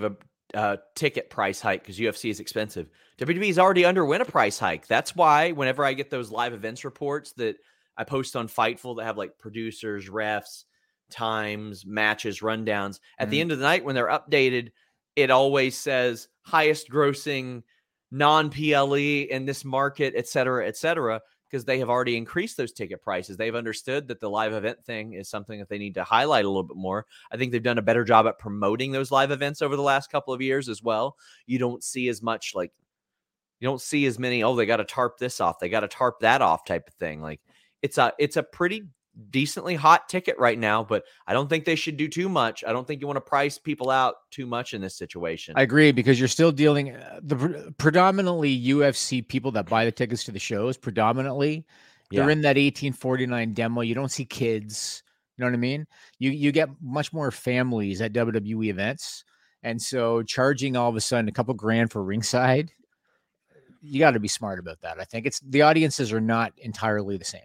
uh, ticket price hike because U F C is expensive. W W E's already underwent a price hike. That's why whenever I get those live events reports that I post on Fightful that have like producers, refs, times, matches, rundowns, at mm-hmm. the end of the night when they're updated, it always says highest grossing non-P L E in this market, et cetera, et cetera, because they have already increased those ticket prices. They've understood that the live event thing is something that they need to highlight a little bit more. I think they've done a better job at promoting those live events over the last couple of years as well. You don't see as much like, you don't see as many, oh, they got to tarp this off, they got to tarp that off type of thing. Like it's a, it's a pretty decently hot ticket right now, but I don't think they should do too much. I don't think you want to price people out too much in this situation. I agree, because you're still dealing uh, the predominantly U F C people that buy the tickets to the shows. Predominantly, yeah. They're in that eighteen forty-nine demo. You don't see kids. You know what I mean? You you get much more families at W W E events, and so charging all of a sudden a couple grand for ringside, you got to be smart about that. I think it's the audiences are not entirely the same.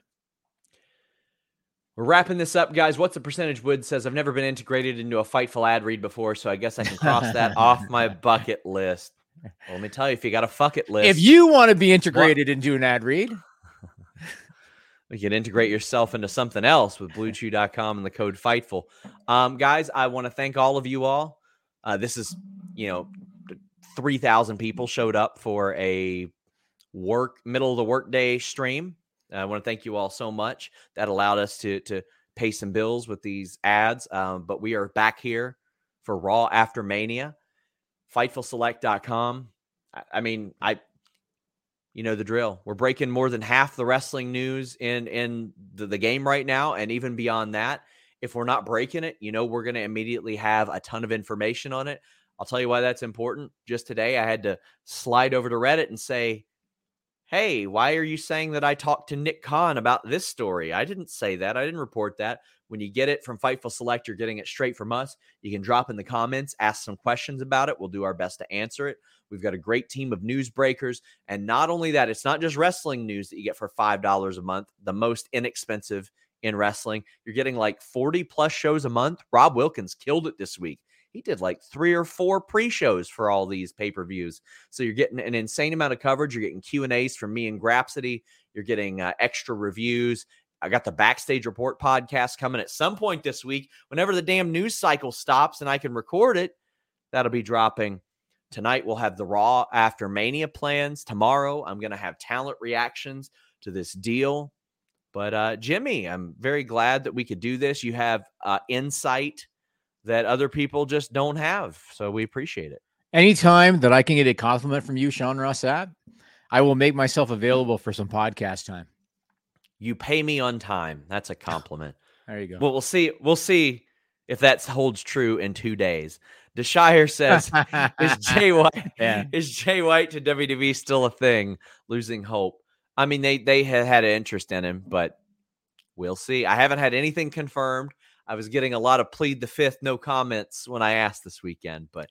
We're wrapping this up, guys. What's the percentage? Wood says, I've never been integrated into a Fightful ad read before, so I guess I can cross that off my bucket list. Well, let me tell you, if you got a fuck it list. If you want to be integrated what? into an ad read. You can integrate yourself into something else with blue chew dot com and the code Fightful. Um, guys, I want to thank all of you all. Uh, this is, you know, three thousand people showed up for a work middle of the workday stream. I want to thank you all so much. That allowed us to to pay some bills with these ads. Um, but we are back here for Raw After Mania. Fightful Select dot com. I, I mean, I, you know the drill. We're breaking more than half the wrestling news in in the, the game right now, and even beyond that. If we're not breaking it, you know we're going to immediately have a ton of information on it. I'll tell you why that's important. Just today, I had to slide over to Reddit and say, hey, why are you saying that I talked to Nick Khan about this story? I didn't say that. I didn't report that. When you get it from Fightful Select, you're getting it straight from us. You can drop in the comments, ask some questions about it. We'll do our best to answer it. We've got a great team of news breakers. And not only that, it's not just wrestling news that you get for five dollars a month, the most inexpensive in wrestling. You're getting like forty plus shows a month. Rob Wilkins killed it this week. He did like three or four pre-shows for all these pay-per-views. So you're getting an insane amount of coverage. You're getting Q and A's from me and Grapsody. You're getting uh, extra reviews. I got the Backstage Report podcast coming at some point this week. Whenever the damn news cycle stops and I can record it, that'll be dropping. Tonight we'll have the Raw After Mania plans. Tomorrow I'm going to have talent reactions to this deal. But uh, Jimmy, I'm very glad that we could do this. You have uh, insight that other people just don't have. So we appreciate it. Anytime that I can get a compliment from you, Sean Ross Sapp, I will make myself available for some podcast time. You pay me on time. That's a compliment. There you go. Well, we'll see. We'll see if that holds true in two days. DeShire says, is Jay White, yeah. is Jay White to W W E still a thing? Losing hope. I mean, they, they had had an interest in him, but we'll see. I haven't had anything confirmed. I was getting a lot of plead the fifth, no comments when I asked this weekend. But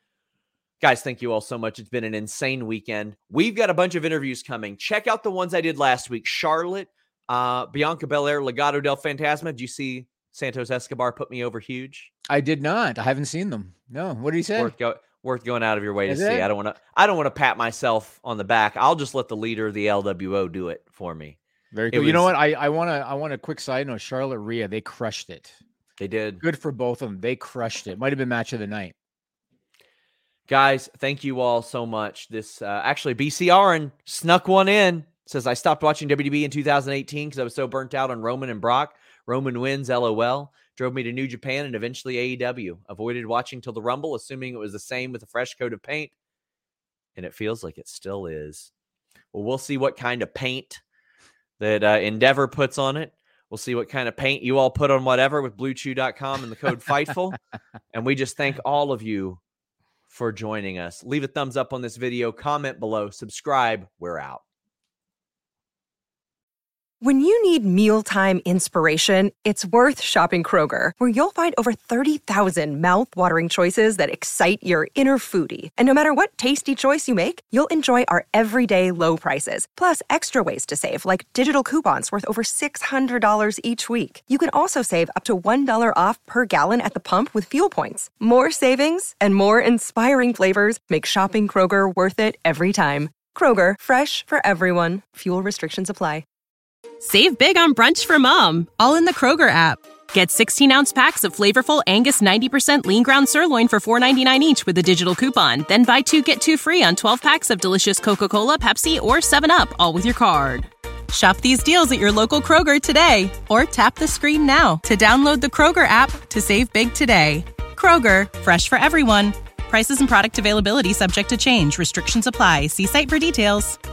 guys, thank you all so much. It's been an insane weekend. We've got a bunch of interviews coming. Check out the ones I did last week. Charlotte, uh, Bianca Belair, Legado del Fantasma. Did you see Santos Escobar put me over huge? I did not. I haven't seen them. No. What did he say? Worth, go, worth going out of your way Is to it? see. I don't want to. I don't want to pat myself on the back. I'll just let the leader of the L W O do it for me. Very cool. Was, you know what? I I want to. I want a quick side note. Charlotte Rhea, they crushed it. They did. Good for both of them. They crushed it. Might have been match of the night. Guys, thank you all so much. This uh, actually, B C Aaron snuck one in. Says, I stopped watching W W E in two thousand eighteen because I was so burnt out on Roman and Brock. Roman wins, LOL. Drove me to New Japan and eventually A E W. Avoided watching till the Rumble, assuming it was the same with a fresh coat of paint. And it feels like it still is. Well, we'll see what kind of paint that uh, Endeavor puts on it. We'll see what kind of paint you all put on whatever with blue chew dot com and the code Fightful. And we just thank all of you for joining us. Leave a thumbs up on this video, comment below, subscribe. We're out. When you need mealtime inspiration, it's worth shopping Kroger, where you'll find over thirty thousand mouth-watering choices that excite your inner foodie. And no matter what tasty choice you make, you'll enjoy our everyday low prices, plus extra ways to save, like digital coupons worth over six hundred dollars each week. You can also save up to one dollar off per gallon at the pump with fuel points. More savings and more inspiring flavors make shopping Kroger worth it every time. Kroger, fresh for everyone. Fuel restrictions apply. Save big on brunch for mom, all in the Kroger app. Get sixteen-ounce packs of flavorful Angus ninety percent lean ground sirloin for four ninety-nine each with a digital coupon. Then buy two, get two free on twelve packs of delicious Coca-Cola, Pepsi, or seven up, all with your card. Shop these deals at your local Kroger today, or tap the screen now to download the Kroger app to save big today. Kroger, fresh for everyone. Prices and product availability subject to change. Restrictions apply. See site for details.